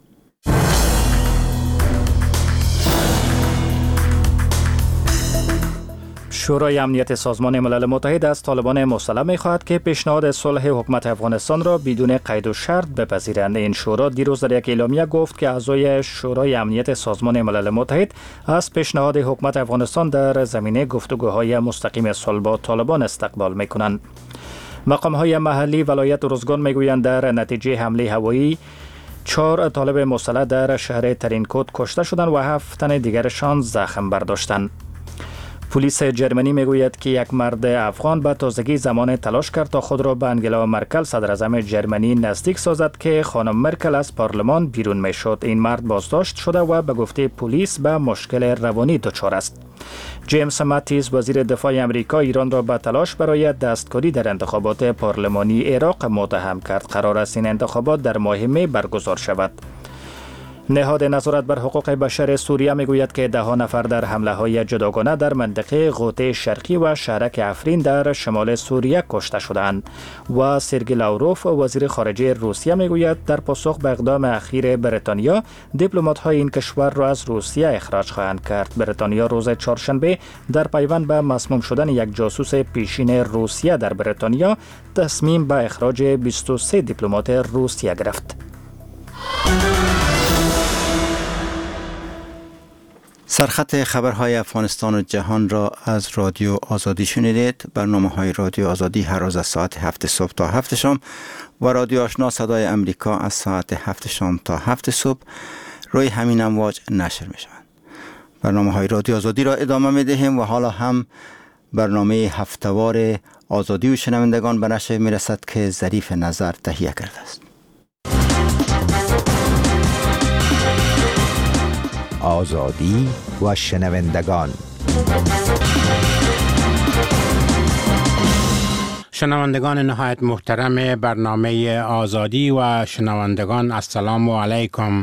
شورای امنیت سازمان ملل متحد از طالبان مسلح می‌خواهد که پیشنهاد صلح حکومت افغانستان را بدون قید و شرط بپذیرند. این شورا دیروز در یک اعلامیه گفت که اعضای شورای امنیت سازمان ملل متحد از پیشنهاد حکومت افغانستان در زمینه گفتگوهای مستقیم صلح با طالبان استقبال می‌کنند. مقام‌های محلی ولایت ارزگان می‌گویند در نتیجه حمله هوایی چهار طالب مسلح در شهر ترینکوت کشته شدند و هفت تن دیگرشان زخم برداشتند. پلیس جرمنی میگوید که یک مرد افغان به تازگی زمان تلاش کرد تا خود را به انگلا مرکل صدر اعظم جرمنی نزدیک سازد که خانم مرکل از پارلمان بیرون میشد. این مرد بازداشت شده و به گفته پلیس به مشکل روانی دچار است. جیمز ماتیس وزیر دفاع امریکا ایران را به تلاش برای دستکاری در انتخابات پارلمانی عراق متهم کرد. قرار است این انتخابات در ماه می برگزار شود. نهاد نظارت بر حقوق بشر سوریه میگوید که ده نفر در حمله های جداگانه در منطقه غوطه شرقی و شهرک افرین در شمال سوریه کشته شدند. و سرگی لاوروف وزیر خارجه روسیه میگوید در پاسخ به اقدام اخیر بریتانیا دیپلمات های این کشور را از روسیه اخراج خواهند کرد. بریتانیا روز چهارشنبه در پیوند به مسموم شدن یک جاسوس پیشین روسیه در بریتانیا تصمیم به اخراج بیست و سه دیپلمات روسیه گرفت. سرخط خبرهای افغانستان و جهان را از رادیو آزادی شنیدید. برنامه های رادیو آزادی هر روز از ساعت هفت صبح تا هفت شام و رادیو آشنا صدای امریکا از ساعت هفت شام تا هفت صبح روی همین امواج نشر می شوند. برنامه های رادیو آزادی را ادامه می دهیم و حالا هم برنامه هفتهوار آزادی و شنوندگان به نشر می رسد که ظریف نظر تهیه کرده است. آزادی و شنوندگان. شنوندگان نهایت محترم برنامه آزادی و شنوندگان، السلام علیکم.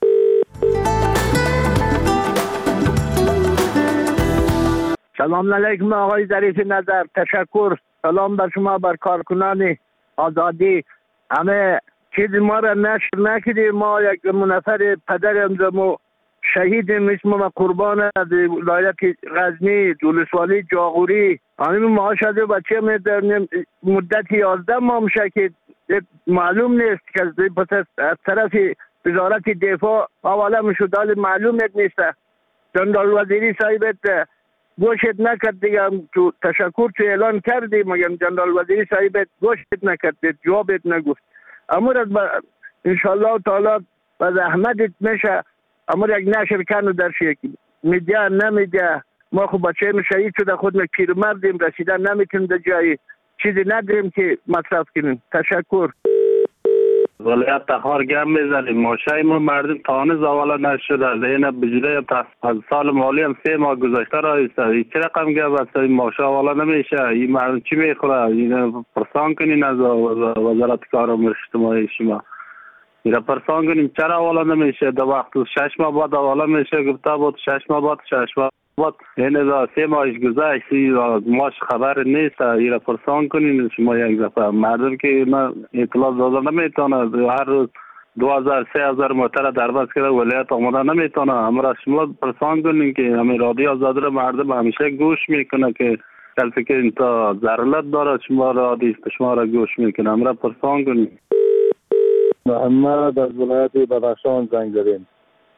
سلام علیکم آقای ظریف نظر، تشکر. سلام بر شما، بر کارکنان آزادی. همه چیز ما را نشر نکردیم. ما یک نفر پدرم را شهید میشم و قربان از ولایت غزنی ولسوالی جاغوری همین ما شده بچه می در مدت یازده ماه میشه که معلوم نیست که از طرف وزارت دفاع حواله میشد، حال معلوم نیست. جنرال وزیری صاحبت گوشت نکرد دیگه. تو تشکر تو اعلان کردی مگم جنرال وزیری صاحبت گوشت نکرد، جوابت نگفت. امور از انشالله تعالی و زحمتت میشه امور یک نشر کنو در شکل میدیا نمیدیا. ما خب بچه ما شهید شده، خود ما پیرمردیم، رسیدن نمیتونیم در جایی چیزی نداریم که مصرف کنیم. تشکر. ولایت تخار گم میزنیم. ماشه ما مردم تانه زواله نشده. این بجده از سال مالی هم سه ماه گذشته را ایستاد. چه رقم گم است؟ ماشه والا نمیشه. این مردم چی میخوره؟ این پرسان کنین از وزارت کار و اجتماعی شما. میره پرسان کنیم چرا والا نمیشه؟ در وقت شش ماه بعد والا میشه گفته بود شش ماه بعد شش ماه بعد این از سه ماهش گذشت ماش خبر نیست. ایره پرسان کنین شما یک دفعه. مردم که ما اطلاع داده نمیتونه. هر روز دو هزار سه هزار موتر در بس کرده ولایت آمده نمیتونه. اما شما پرسان کنین که همین رادیو آزادی رو مردم همیشه گوش میکنه که کسی که انتا ضرورت داره شما رادیو شما را گوش میکنه. اما پرسان کنین. محمد از ولایت بدخشان زنگ زدیم.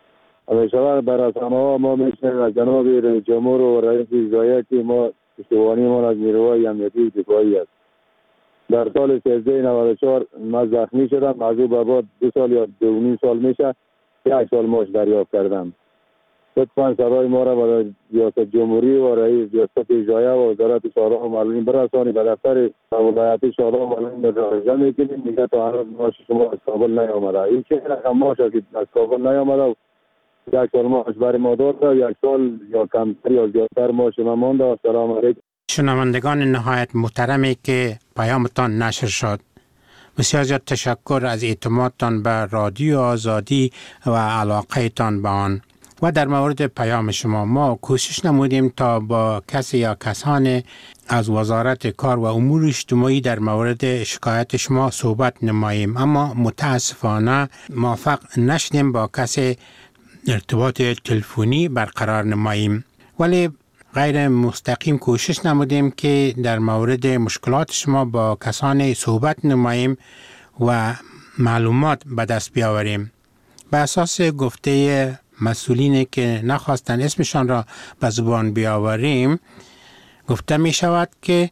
همیشه بر رسانه‌ها ما میشنیم از جناب رئیس جمهور و رئیس اجرایی که ما پشتیبانی ما از نیروهای امنیتی دفاعی است. در سال سیزده نود و چهار من زخمی شدم، از او به بعد دو سال یا دو و نیم سال میشه یک سال معاش دریافت کردم. لطفاً صدای ما را به ریاست جمهوری و رئیس ریاست اجرایی و وزارت شاداب و معلولین برسانید. به دفتر ولایتی شاداب و معلولین مراجعه میکنیم. میگه تا هنوز معاش شما از کابل نیامده. این چه رقم معاش است که از کابل نیامده؟ یک سال معاش برای ما داده، یک سال یا کمتر یا زیادتر معاش ما مانده. السلام علیکم. شنوندگان نهایت محترمی که پیامتان نشر شد، بسیار زیاد تشکر از اعتمادتان به رادیو آزادی و علاقهتان به آن. و در مورد پیام شما ما کوشش نمودیم تا با کسی یا کسان از وزارت کار و امور اجتماعی در مورد شکایت شما صحبت نماییم، اما متاسفانه موفق نشدیم با کسی ارتباط تلفنی برقرار نماییم. ولی غیر مستقیم کوشش نمودیم که در مورد مشکلات شما با کسان صحبت نماییم و معلومات به دست بیاوریم. به اساس گفته مسئولینی که نخواستن اسمشان را به زبان بیاوریم، گفته می شود که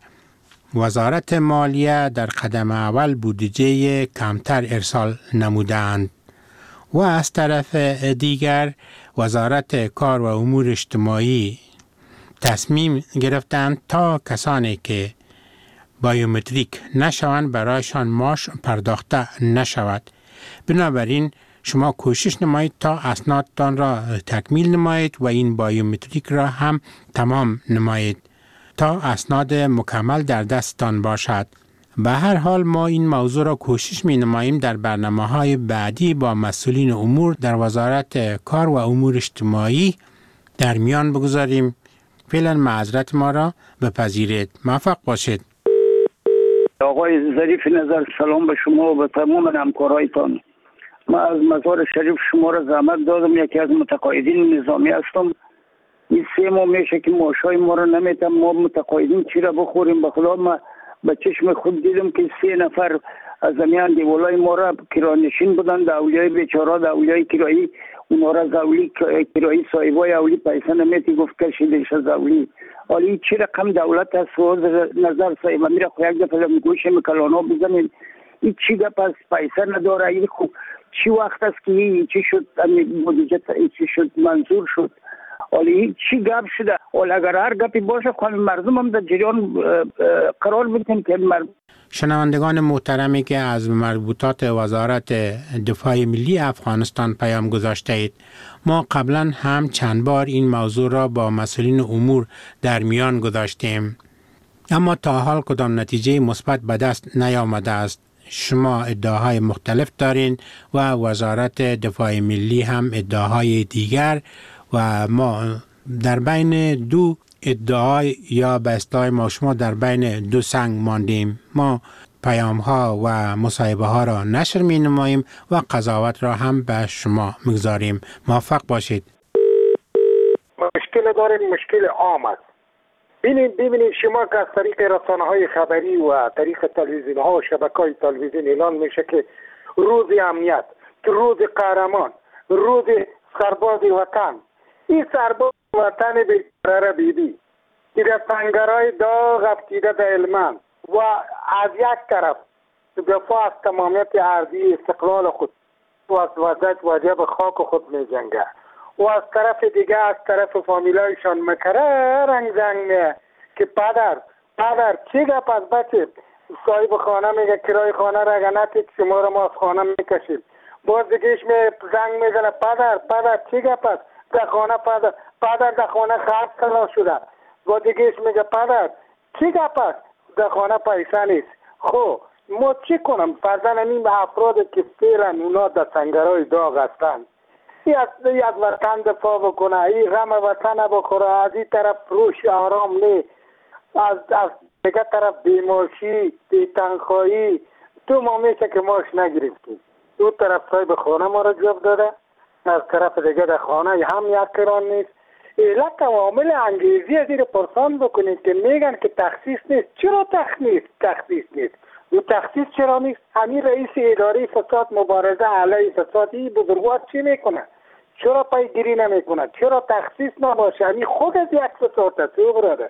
وزارت مالیه در قدم اول بودجه کمتر ارسال نمودند و از طرف دیگر وزارت کار و امور اجتماعی تصمیم گرفتند تا کسانی که بایومتریک نشوند برایشان معاش پرداخته نشود. بنابراین شما کوشش نمایید تا اسنادتان را تکمیل نمایید و این بایومتریک را هم تمام نمایید تا اسناد مکمل در دستتان باشد. به هر حال ما این موضوع را کوشش می نماییم در برنامه‌های بعدی با مسئولین امور در وزارت کار و امور اجتماعی در میان بگذاریم. فعلا معذرت ما را بپذیرید. موفق باشید. آقای ظریف نظر، سلام به شما و به تمام همکارایتان. من از مزار شریف شما را زحمت دادم، یکی از متقاعدین نظامی هستم. این سه ماه میشه که معاشای ما را نمیتم. ما متقاعدین چی را بخوریم؟ به خدا من به چشم خود دیدم که سه نفر از زمیان دیولای ما را کرانشین بودن، در اولیای بیچاره، در اولیای کرایی، اونا را زولی کرایی صاحبای اولی پیسه نمیتی گفت کشیدش از اولی. حالی چی رقم دولت هست و نظر صاحب میره خو یک دفعه میگوشه میکلانا بزنین. این چی گپ از پیسه نداره؟ این خوب چی وقت است که این چی شد بودجه چی شد منظور شد؟ حالی چی گپ شده؟ حالا اگر هر گپی باشه خواهد مردم هم در جریان قرار بدیم که مردم. شنوندگان محترمی که از مربوطات وزارت دفاع ملی افغانستان پیام گذاشته اید، ما قبلا هم چند بار این موضوع را با مسئولین امور در میان گذاشتیم، اما تا حال کدام نتیجه مثبت به دست نیامده است. شما ادعاهای مختلف دارین و وزارت دفاع ملی هم ادعاهای دیگر و ما در بین دو ادعای یا به اصطلاح ما شما در بین دو سنگ ماندیم. ما پیام ها و مصاحبه ها را نشر می نماییم و قضاوت را هم به شما میگذاریم. موفق باشید. مشکل داریم، مشکل عام است. ببینید ببینید شما که از طریق رسانه های خبری و طریق تلویزیون ها و شبکه های تلویزیون اعلان میشه که روز امنیت، روز قهرمان، روز سرباز وطن. این سرباز وطن بیچاره بیبی که در سنگرهای داغ افتیده در هلمند و از یک طرف دفاع از تمامیت ارضی استقلال خود و از وحدت وجب خاک خود می جنگه و از طرف دیگه از طرف فامیلایشان مکره رنگ زنگ میه که پدر پدر چی گپ از بچه صاحب خانه میگه کرای خانه را اگر نتید شما را ما از خانه میکشیم. باز دیگهش می زنگ میزنه پدر پدر چی گپ است در خانه پدر پدر در خانه خرد سلا شده. با دیگهش میگه پدر چی گپ است در خانه پیسه نیست. خب ما چی کنم؟ فرزن این افراد که فعلا اونا در سنگرهای داغ هستند، ای از, ای از وطن دفاع بکنه، ای غم وطن بخوره، از این طرف روش آرام نی، از, از دیگه طرف بیمارشی بیتنخواهی تو ما میشه که ماش نگرفتیم. دو طرف صاحب خانه ما را جواب داده، از طرف دیگه در خانه هم یک کران نیست. علت عوامل انگیزی از این پرسان بکنید که میگن که تخصیص نیست. چرا تخصیص تخصیص نیست؟ و تخصیص چرا نیست؟ همین رئیس اداره فساد مبارزه علیه فساد این بزرگوار چی میکنه؟ چرا پیگیری نمیکنه؟ چرا تخصیص نباشه؟ همین خود از یک فساد تو برادر.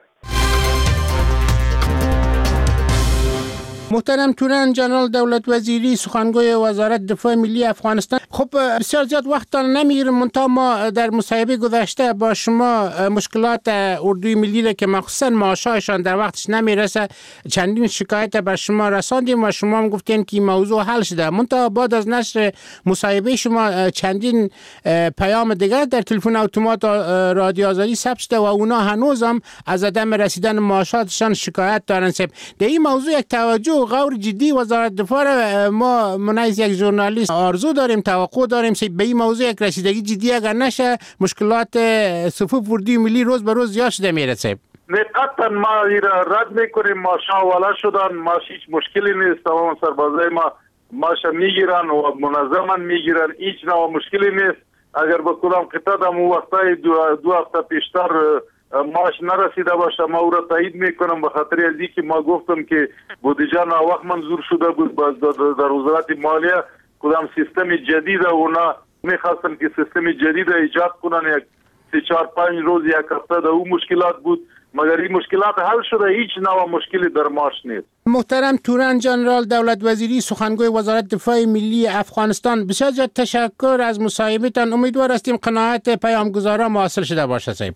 محترم تورن جنرال دولت وزیری سخنگوی وزارت دفاع ملی افغانستان، خب بسیار زیاد وقتان نمیگیرم، منتها ما در مصاحبه گذشته با شما مشکلات اردوی ملی را که مخصوصا معاشایشان در وقتش نمیرسه چندین شکایت بر شما رساندیم و شما هم گفتین که موضوع حل شده، منتها بعد از نشر مصاحبه شما چندین پیام دیگر در تلفن اتومات رادیو آزادی ثبت شده و اونا هنوز هم از عدم رسیدن معاشاتشان شکایت دارن. در این موضوع یک توجه و غور جدی وزارت دفاع ما منعیز یک ژورنالیست آرزو داریم، توقع داریم به این موضوع یک رسیدگی جدی اگر نشه مشکلات صفوف اردوی ملی روز به روز زیاد شده میرسه. قطعا ما ایرا رد میکنیم، ما شاوالا شدن، ما هیچ مشکلی نیست، تمام سربازای ما ماشا میگیرن و منظما میگیرن، هیچ نوع مشکلی نیست. اگر به کدام قطعه دم وقتای دو, دو هفته پیشتر ماش نرسیده باشه ما او را تایید میکنم، به خاطر از اینکه ما گفتم که بودجه ناوقت منظور شده بود در وزارت مالیه کدام سیستم جدید اونا میخواستن که سیستم جدید ایجاد کنن، یک سه چهار پنج روز یک هفته ده او مشکلات بود، مگر این مشکلات حل شده، هیچ نوع مشکلی در ماش نیست. محترم تورن جنرال دولت وزیری سخنگوی وزارت دفاع ملی افغانستان، بسیار زیاد تشکر از مصاحبهتان، امیدوار هستیم قناعت پیامگزاران حاصل شده باشه. صاحب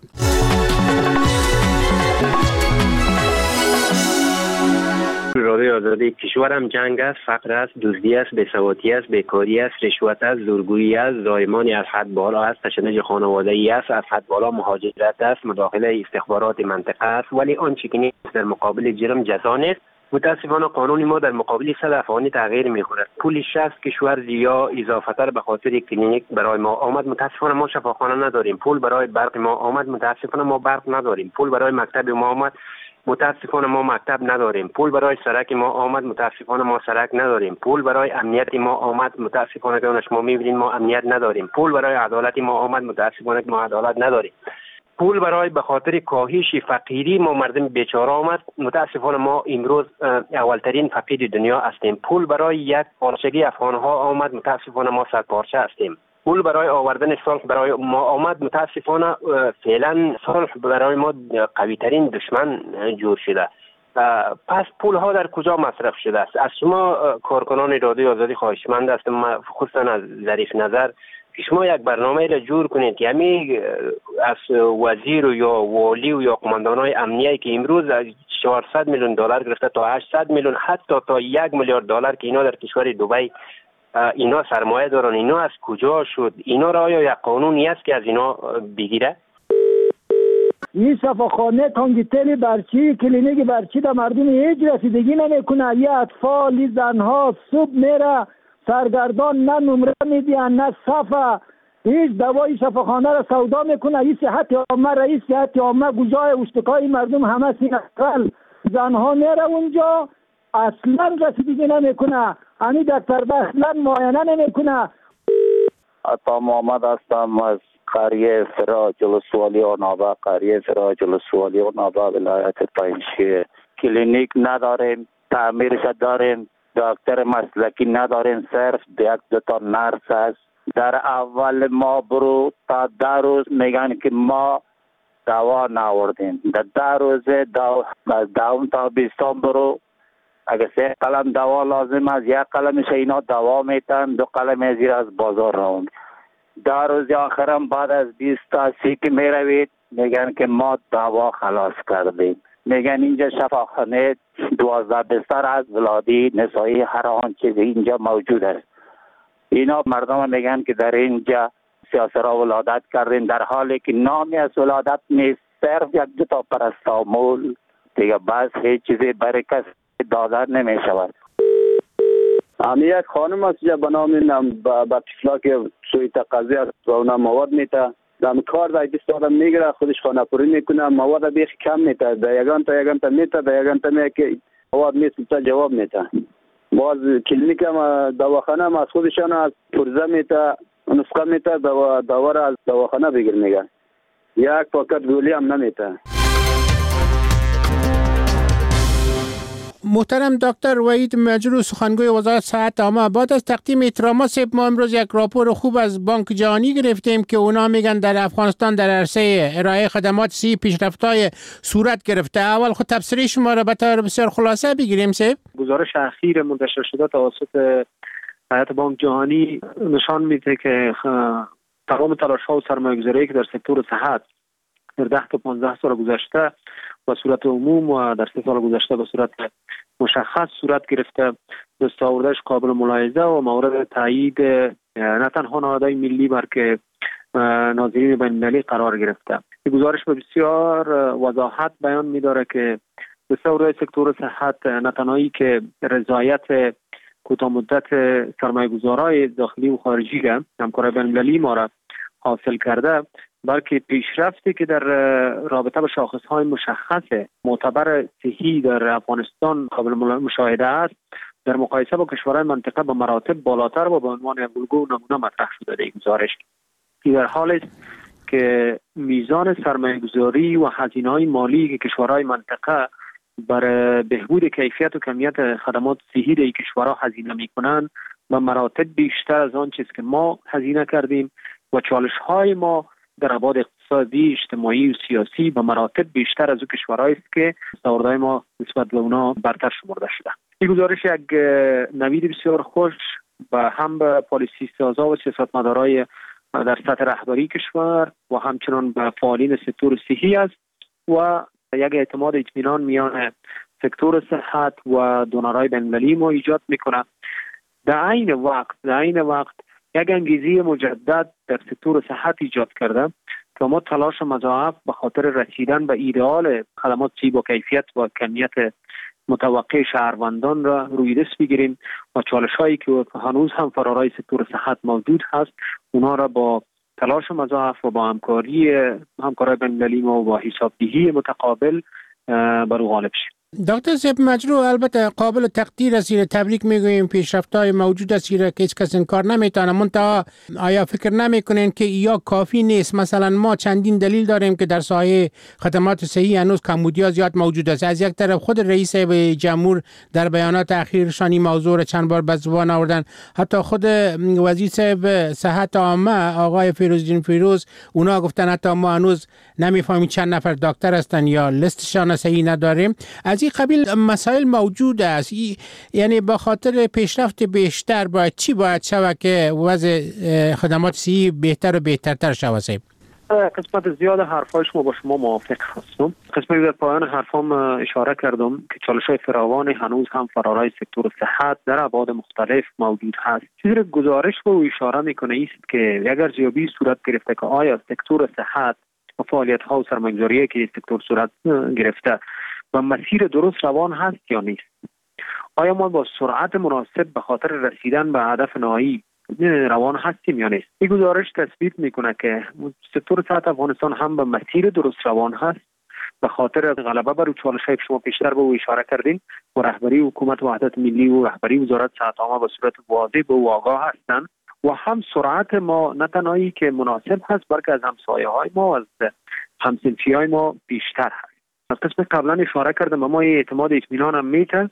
رادیو آزادی، کشورم جنگ است، فقر است، دزدی است، بی‌سوادی است، بیکاری است، رشوت است، زورگویی است، زایمانی از حد بالا است، تشنج خانوادگی است، از حد بالا مهاجرت است، مداخله استخبارات منطقه است، ولی آنچه که نیست در مقابل جرم جزا نیست. متاسفانه قانون ما در مقابل صد افغانی تغییر می‌خورد. پول شصت کشور یا اضافه‌تر به خاطر کلینیک برای ما آمد، متاسفانه ما شفاخانه نداریم. پول برای برق ما آمد، متاسفانه ما برق نداریم. پول برای مکتب ما آمد، متاسفانه ما مکتب نداریم. پول برای سرک ما آمد، متاسفانه ما سرک نداریم. پول برای امنیت ما آمد، متاسفانه که شما می‌بینید ما امنیت نداریم. پول برای عدالت ما آمد، متاسفانه ما عدالت نداریم. پول برای به خاطر کاهش فقیری ما مردم بیچاره آمد، متاسفانه ما امروز اولترین فقیر دنیا هستیم. پول برای یک پارچگی افغان‌ها آمد، متاسفانه ما صد پارچه هستیم. پول برای آوردن صلح برای ما آمد، متاسفانه فعلا صلح برای ما قوی ترین دشمن جور شده. پس پول ها در کجا مصرف شده است؟ از شما کارکنان رادیو آزادی خواهشمند هستم، خصوصا از ظریف نظر، که شما یک برنامه را جور کنید که همین از وزیر و یا والی و یا قماندانای امنیه که امروز از چهارصد میلیون دلار گرفته تا هشتصد میلیون حتی تا یک میلیارد دلار که اینا در کشور دبی اینا سرمایه دارن، اینا از کجا شد؟ اینا را آیا یک قانونی است که از اینا بگیره؟ این شفاخانه تانگیتل برچی کلینیک برچی در مردم هیچ رسیدگی نمیکنه. یه اطفال زنها صبح میره سرگردان، نه نمره میدین نه صفه، هیچ دوای شفاخانه را سودا میکنه. این صحت عامه، رئیس صحت عامه گوجای اشتکای مردم همه سینقل، زنها میره اونجا اصلا رسیدگی نمیکنه. همین دکتر اصلا معاینه نمیکنه. عطا محمد هستم از قریه فراج السوالی و نابا، قریه فراج السوالی و نابا، ولایت پنجشیر. کلینیک نداریم، تعمیرش داریم، دکتر مسلکی نداریم، صرف یک دو تا نرس است. در اول ما برو تا ده روز میگن که ما دوا ناوردیم، در ده روز دو دوم تا بیستم برو، اگر سه قلم دوا لازم است یک قلمش اینا دوا میتن، دو قلم زیر از بازار راوند. در روز آخرم بعد از بیست تا سی که میروید میگن که ما دوا خلاص کردیم. میگن اینجا شفاخانه دوازده بستر از ولادی نسایی هر آن چیز اینجا موجود است. اینا مردم میگن که در اینجا سیاسرا ولادت کردین، در حالی که نامی از ولادت نیست، صرف یک دو تا پرستامول دیگه، بس هیچ چیزی برای کس داده نمی شود. امی یک خانم است به نام با تفلا که سوی تقاضی است و اونا مواد میته، دم کار در بیست آدم میگره، خودش خانه پوری میکنه، مواد بیخ کم میته، در یگان تا یگان تا میته، در یگان تا میگه که مواد نیست تا جواب میته. باز کلینیک هم دواخانه هم از خودشان از پرزه میته، نسخه میته، دوا دوا را از دواخانه بگیر میگه، یک پاکت گولی هم نمیته. محترم دکتر وحید مجرو، سخنگوی وزارت صحت عامه، بعد از تقدیم احترامات سپ ما امروز یک راپور خوب از بانک جهانی گرفتیم که اونا میگن در افغانستان در عرصه ارائه خدمات صحی پیشرفت‌های صورت گرفته. اول خود تفسیر شما را به طور بسیار خلاصه بگیریم سپ. گزارش اخیر منتشر شده توسط هیئت بانک جهانی نشان میده که تمام تلاش‌ها و سرمایه‌گذاری که در سکتور صحت در ده تا پانزده سال گذشته به صورت عموم و در سه سال گذشته به صورت مشخص صورت گرفته، دستاوردش قابل ملاحظه و مورد تایید نه تنها نهادهای ملی بلکه ناظرین بین‌المللی قرار گرفته. این گزارش به بسیار وضاحت بیان می‌داره که دستاوردهای سکتور صحت نه تنهایی که رضایت کوتاه مدت سرمایه‌گذارای داخلی و خارجی را همکارای بین‌المللی ما را حاصل کرده، بلکه پیشرفتی که در رابطه با شاخص‌های مشخص معتبر صحی در افغانستان قابل مشاهده است، در مقایسه با کشورهای منطقه به مراتب بالاتر و به عنوان الگو و نمونه مطرح شده در این گزارش. این در حالی است که میزان سرمایه‌گذاری و هزینه‌های مالی که کشورهای منطقه برای بهبود کیفیت و کمیت خدمات صحی در این کشورها هزینه می‌کنند و مراتب بیشتر از آن چیزی که ما هزینه کردیم و چالش‌های ما در ابعاد اقتصادی، اجتماعی و سیاسی به مراتب بیشتر از او کشورهایی است که دستاوردهای ما نسبت به اونا برتر شمرده شده. این گزارش یک نوید بسیار خوش و هم به پالیسی سازا و سیاستمدارای در سطح رهبری کشور و همچنان به فعالین سکتور صحی است و یک اعتماد اطمینان میان سکتور صحت و دونرهای بین‌المللی ما ایجاد میکنه. در عین وقت در عین وقت یک انگیزه مجدد در سکتور صحت ایجاد کرده که ما تلاش مضاعف به خاطر رسیدن به ایدئال خدمات صحی با کیفیت و کمیت متوقع شهروندان را روی دست بگیریم و چالش هایی که هنوز هم فرارای سکتور صحت موجود هست اونا را با تلاش مضاعف و با همکاری همکارای بین‌المللی و با حسابدهی متقابل بر او غالب شیم. دکتر سپ مجرو، البته قابل تقدیر است، تبریک میگوییم، پیشرفت‌های موجود است که هیچ کس انکار نمیتونه. منتها آیا فکر نمیکنین که یا کافی نیست؟ مثلا ما چندین دلیل داریم که در ساحه خدمات صحی هنوز کمبودی‌ها زیاد موجود است. از یک طرف خود رئیس جمهور در بیانات اخیرشان این موضوع را چند بار به زبان آوردن، حتی خود وزیر صاحب صحت عامه آقای فیروزدین فیروز اونا گفتن حتی ما هنوز نمیفهمیم چند نفر دکتر هستن یا لیستشان صحیح نداریم. از این قبیل مسائل موجود است. یعنی با خاطر پیشرفت بیشتر باید چی باید شود که وضع خدمات صحی بهتر و بهترتر شود؟ قسمت زیاد حرفای شما با شما موافق هستم. قسمتی در پایان حرفام اشاره کردم که چالش‌های فراوان هنوز هم فرارای سکتور صحت در ابعاد مختلف موجود هست. چیزی که گزارش به او اشاره میکنه است که یک ارزیابی صورت گرفته که آیا سکتور صحت و فعالیت‌ها و سرمایه‌گذاری که سکتور صورت گرفته و مسیر درست روان هست یا نیست. آیا ما با سرعت مناسب به خاطر رسیدن به هدف نهایی روان هستیم یا نیست. این گزارش تثبیت میکنه که سکتور صحت افغانستان هم به مسیر درست روان هست به خاطر غلبه بر چالش‌های که شما پیشتر به او اشاره کردین و رهبری حکومت وحدت ملی و رهبری وزارت صحت عامه به صورت واضح به او آگاه هستند و هم سرعت ما نه تنهایی که مناسب هست بلکه از همسایه‌های ما و از همصنفی‌های ما بیشتر هست. قسم قبلا اشاره کردم اما این اعتماد اطمینان هم میده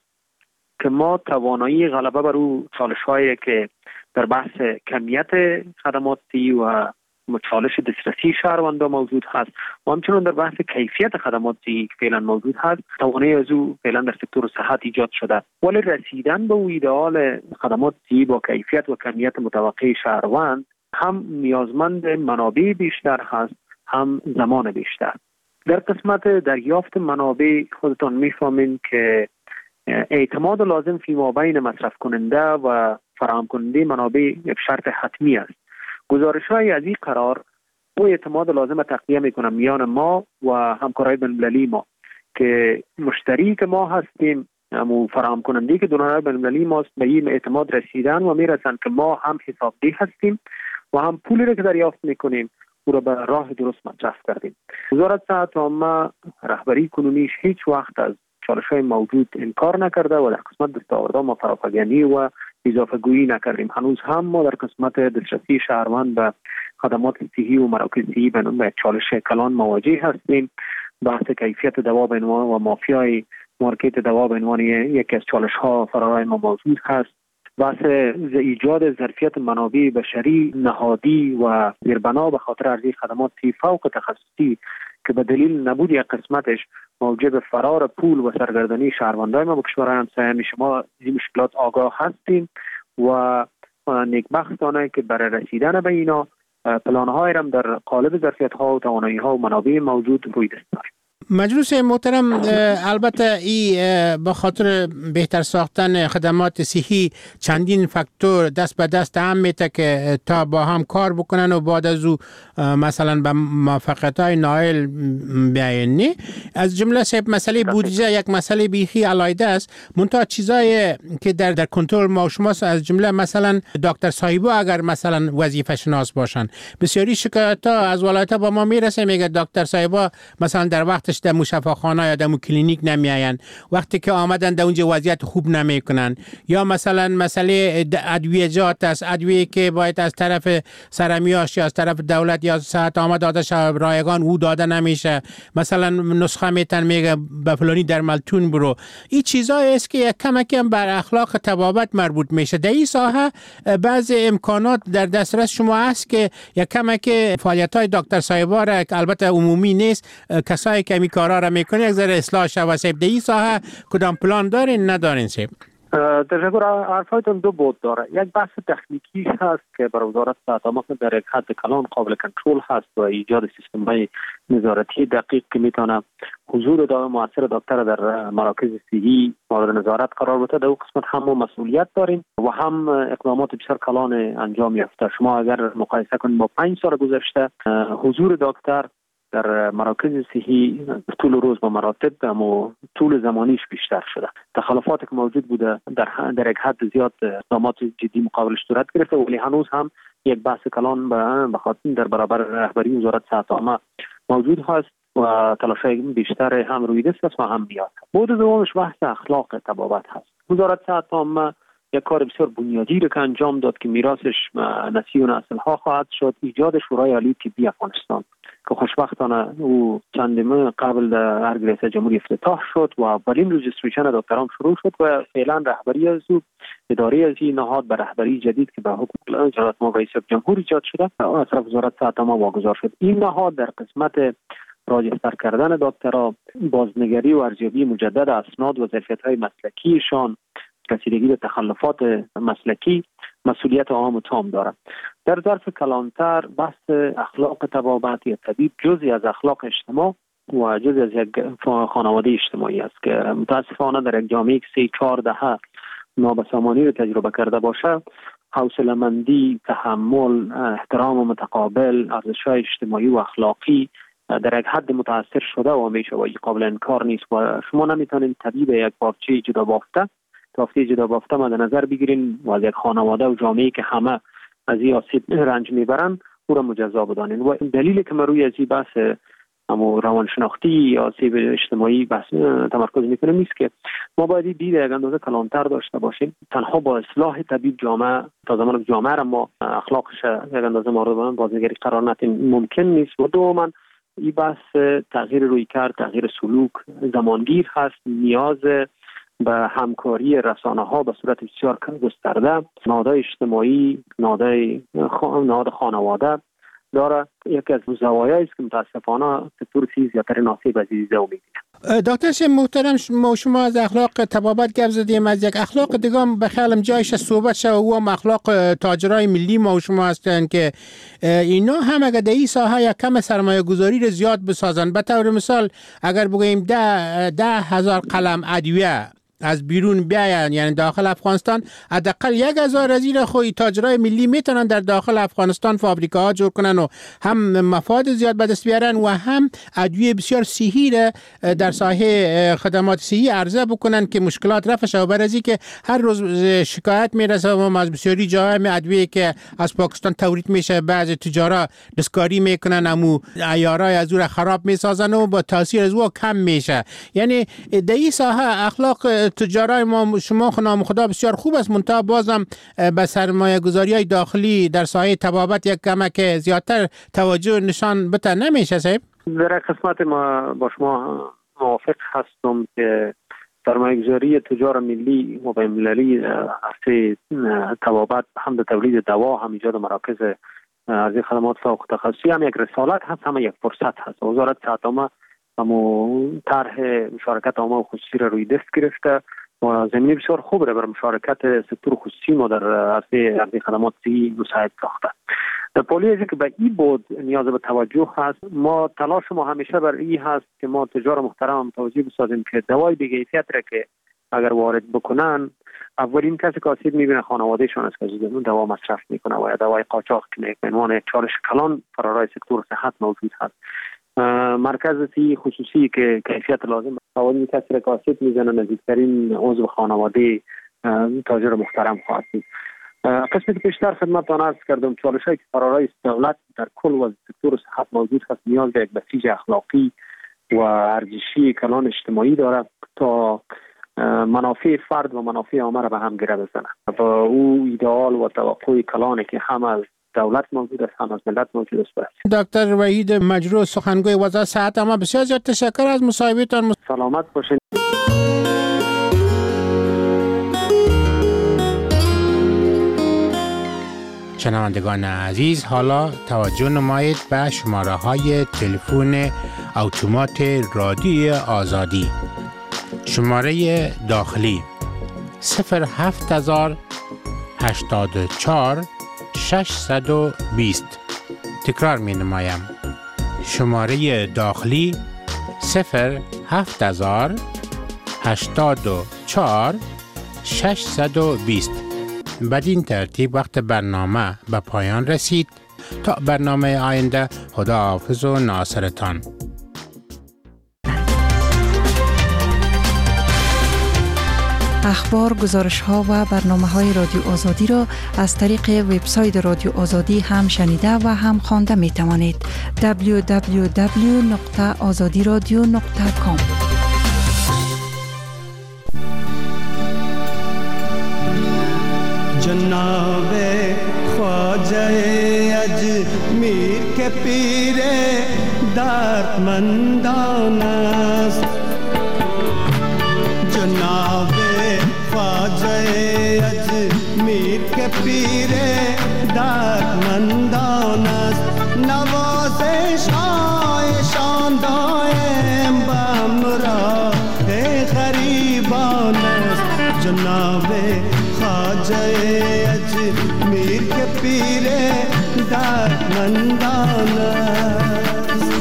که ما توانایی غلبه بر او چالش‌هایی که در بحث کمیت خدمات صحی و چالش دسترسی شهروندان موجود هست و همچنان در بحث کیفیت خدمات صحی که فعلا موجود هست توانایی از او فعلا در سکتور صحت ایجاد شده، ولی رسیدن به او ایدئال خدمات صحی با کیفیت و کمیت متوقع شهروند هم نیازمند منابع بیشتر هست هم زمان بیشتر. در قسمت دریافت منابع خودتان میفهمین که اعتماد لازم فی مابین مصرف کننده و فراهم کننده منابع یک شرط حتمی است. گزارش‌های از این قرار او اعتماد لازم تقویه میکنه میان ما و همکارای بین‌المللی ما که مشتری که ما هستیم و فراهم کننده که دونرهای بین‌المللی ماست به این اعتماد رسیدن و میرسن که ما هم حسابدهی هستیم و هم پولی را که دریافت میکنیم او را به راه درست مصرف کردیم. وزارت صحت عامه رهبری کنونیش هیچ وقت از چالش‌های موجود انکار نکرده و در قسمت دستاوردها ما فرافکنی و اضافه گویی نکردیم. هنوز هم ما در قسمت دسترسی شهروند به خدمات صحی و مراکز صحی به چالش کلان مواجه هستیم. بحث کیفیت دوا بین ما و مافیای مارکت دوا به عنوان یکی از چالش ها فرارای ما موجود هست. بحث ایجاد ظرفیت منابع بشری نهادی و زیربنا به خاطر عرضه خدمات فوق تخصصی که به دلیل نبود یک قسمتش موجب فرار پول و سرگردانی شهروندان ما به کشورهای همسایه شما این مشکلات آگاه هستیم و نیکبختانه که برای رسیدن به اینا پلان‌های هم در قالب ظرفیت‌ها و توانایی‌ها و منابع موجود روی دست داریم. مجلس محترم، البته ای به خاطر بهتر ساختن خدمات صحی چندین فاکتور دست به دست هم میته که تا با هم کار بکنن و بعد از او مثلا به موفقیت‌های نایل بیاینی. از جمله سب مسئله بودجه یک مسئله بیخی علایده است، منتها چیزایی که در در کنترل ما شماست، از جمله مثلا دکتر صاحبا اگر مثلا وظیفه شناس باشن، بسیاری شکایت‌ها از ولایت‌ها با ما میرسه، میگه دکتر صاحبا مثلا در وقتش در مشفاخانه یا در کلینیک نمیاین، وقتی که آمدن در اونجا وضعیت خوب نمیکنن، یا مثلا مسئله ادویجات است، ادویه که باید از طرف سرمیاش یا از طرف دولت یا صحت آمد داده شود رایگان او داده نمیشه، مثلا نسخه میتن میگه به فلانی در ملتون برو. این چیزایی است که یک کمکی بر اخلاق طبابت مربوط میشه. در این ساحه بعض امکانات در دسترس شما است که یک کمکی فعالیت‌های دکتر صاحبا را که البته عمومی نیست، کسایی که می کارا را میکنه یک ذره اصلاح شود. سیب در این ساحه کدام پلان دارین ندارین سیب؟ تشکر. حرفایتون دو بود داره. یک بحث تکنیکی هست که برای وزارت صحت عامه در یک حد کلان قابل کنترل هست و ایجاد سیستم‌های نظارتی دقیق که میتونه حضور دائم موثر دکتر در مراکز صحی مورد نظارت قرار بده. در اون قسمت هم ما مسئولیت داریم و هم اقدامات بسیار کلان انجام یافته. شما اگر مقایسه کنید با پنج سال گذشته حضور دکتر در مراکز صحی طول روز با مراتب اما طول زمانیش بیشتر شده. تخلفاتی که موجود بوده در در یک حد زیاد اقدامات جدی مقابلش صورت گرفته، ولی هنوز هم یک بحث کلان به خاطر در برابر رهبری وزارت صحت عامه موجود هست و تلاش‌های بیشتر هم روی دست است و هم بیاد. بود دومش بحث اخلاق طبابت هست. وزارت صحت عامه یک کار بسیار بنیادی رو که انجام داد که میراثش نسل و نسل‌ها خواهد شد، ایجاد شورای عالی طبی افغانستان که خوشبختانه او چند ماه قبل در هر رئیس جمهوری افتتاح شد و اولین رجیستریشن دکتران شروع شد و فعلا رهبری از او اداره از این نهاد به رهبری جدید که به حکم جناب رئیس جمهور ایجاد شده از طرف وزارت صحت عامه واگذار شد. این نهاد در قسمت راجستر کردن دکترها، بازنگری و ارزیابی مجدد اسناد و ظرفیت‌های مسلکیشان، رسیدگی به تخلفات مسلکی مسئولیت عام و تام دارد. در ظرف کلانتر بحث اخلاق طبابت یا طبیب جزئی از اخلاق اجتماع و جزئی از یک خانواده اجتماعی است که متاسفانه در یک جامعه که سه چهار دهه نابسامانی رو تجربه کرده باشه، حوصله‌مندی، تحمل، احترام متقابل، ارزش‌های اجتماعی و اخلاقی در یک حد متاثر شده و همیشه و قابل انکار نیست و شما نمیتونید طبیب یک بافچه جدا بافته تافته جدا بافته مد نظر بگیرین و از یک خانواده و جامعه که همه از این آسیب رنج میبرن او را مجزا بدانین. و دلیلی که ما روی از این بحث اما روانشناختی یا آسیب اجتماعی بحث تمرکز میکنیم نیست که ما باید دید یک اندازه کلانتر داشته باشیم. تنها با اصلاح طبیب جامعه تا زمان جامعه را ما اخلاقش یک اندازه مورد بازنگری قرار ندیم ممکن نیست. و دوما این بحث تغییر رویکرد، تغییر سلوک زمانگیر هست، نیاز به همکاری رسانه ها به صورت بسیار گسترده، نهادهای اجتماعی، نهادهای نهاد خانواده داره. یکی از زوایایی است که متاسفانه سکتور سی زیادتر ناصیب از این زو می‌بینه. دکتر شم محترم، ما شما از اخلاق طبابت گپ زدیم، از یک اخلاق دیگه هم به خیالم جایش صحبت شد و هم اخلاق تاجرای ملی ما و شما هستن که اینا هم اگر در این ساحه یک کم سرمایه گذاری رو زیاد بسازن. به طور مثال اگر بگوییم ده ده هزار قلم ادویه از بیرون بیاین یعنی داخل افغانستان، حداقل یک هزار از این خوی تاجرای ملی میتونن در داخل افغانستان فابریکاها جور کنن و هم مفاد زیاد به دست بیارن و هم ادویه بسیار صحی را در ساحه خدمات صحی عرضه بکنن که مشکلات رفع شود. برای که هر روز شکایت میرسه و از بسیاری جاهای ادویه که از پاکستان تولید میشه بعضی تجارا دستکاری میکنن امو عیارای از اون خراب میسازن و با تاثیر از او کم میشه. یعنی در این ساحه اخلاق تجارای ما شما نام خدا بسیار خوب است، منتها بازم به سرمایه گذاری های داخلی در ساحه طبابت یک کمک زیادتر توجه نشان بده نمیشه صاحب؟ در قسمت ما با شما موافق هستم که سرمایه‌گذاری تجار ملی و بین‌المللی هسته توابط هم به تولید دوا هم ایجاد مراکز ارزی خدمات فوق تخصصی هم یک رسالت هست، هم یک فرصت هست. وزارت صحت عامه هم طرح مشارکت عامه و خصوصی را روی دست گرفته و زمینه بسیار خوب را بر مشارکت سکتور خصوصی ما در عرصه ارزی خدمات صحی مساعد ساخته. در پالی از که به این بود نیاز به توجه هست، ما تلاش ما همیشه بر این هست که ما تجار محترم توجه بسازیم که دوای بی‌کیفیت را که اگر وارد بکنن، اولین کسی که آسیب میبینه خانوادهشان است که اون دوا مصرف میکنه و یا دوای قاچاق که به عنوان یک چالش کلان فرارای سکتور صحت موجود هست. مرکز سی خصوصی که کیفیت لازم اولین کسی را که آسیب میزنه نزدیکترین عضو خانواده تاجر محترم خواهد بود. قسمی که پیشتر خدمتتان عرض کردم، چالش هایی که فرارای دولت در کل و سکتور صحت موجود هست نیاز به یک بسیج اخلاقی و ارزشی کلان اجتماعی داره تا منافع فرد و منافع عامه را به هم گره بزنه و او ایدئال و توقع کلانی که هم از دولت موجود است هم از ملت موجود است. دکتر وحید مجروح، سخنگوی وزارت صحت عامه، بسیار زیاد تشکر از مصاحبهتان. سلامت باشید. شنوندگان عزیز، حالا توجه نمایید به شماره های تلفن اتومات رادیوی آزادی. شماره داخلی صفر هفت هزار هشتاد و چهار ششصد و بیست. تکرار می نمایم. شماره داخلی صفر هفت هزار هشتاد و چهار ششصد و بیست. بدین ترتیب وقت برنامه به پایان رسید. تا برنامه آینده، خداحافظ و ناصرتان. اخبار، گزارش ها و برنامه های رادیو آزادی را از طریق وبسایت رادیو آزادی هم شنیده و هم خوانده می توانید. دبلیو دبلیو دبلیو نقطه آزادی رادیو نقطه کام. جناب خواجه اجمیر کے پیر دردمندان است، جناب خواجه اجمیر کے پیر دردمندان است، نوازش هایشان دائم به همراه غریبان است، جناب خواجه اجمیر کے پیر دردمندان است.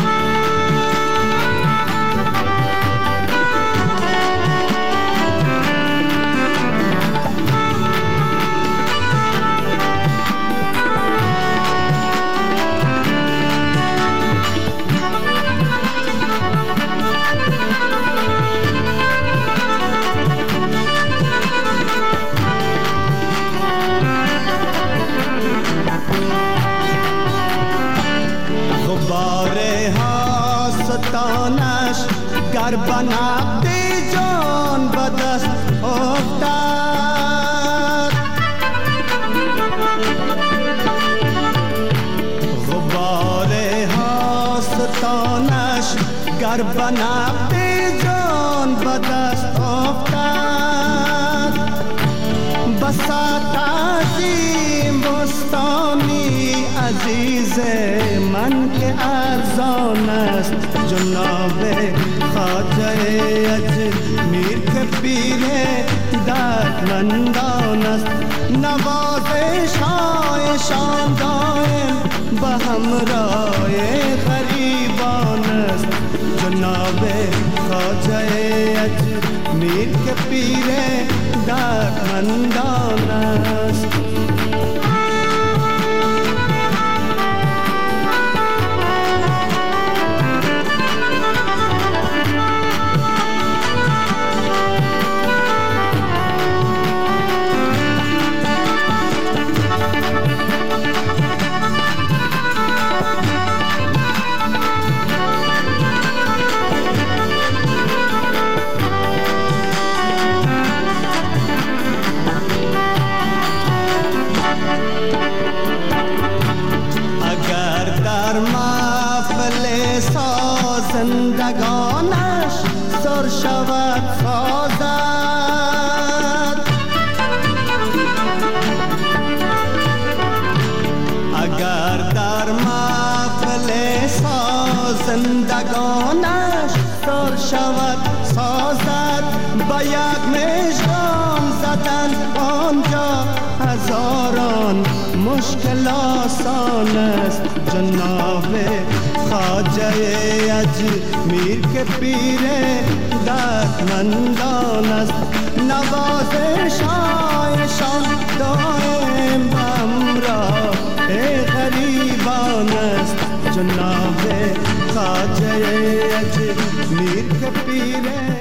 تانش گر بنقدی جان به دست افتد، غبار هاستانش گر بنقدی جان به دست افتد، بساط عظیم بستانی عزیز من که ارزان است، جناب خواجه اجمیر کے پیر دردمندان است، نوازش هایشان دائم به همراه غریبان است، جناب خواجه اجمیر کے پیر دردمندان است. غریبان مشکل آسان است. جناب خواجه اجمیر که پیر دردمندان است. نوازشایشان دائم همراه غریبان است. جناب خواجه اجمیر که پیر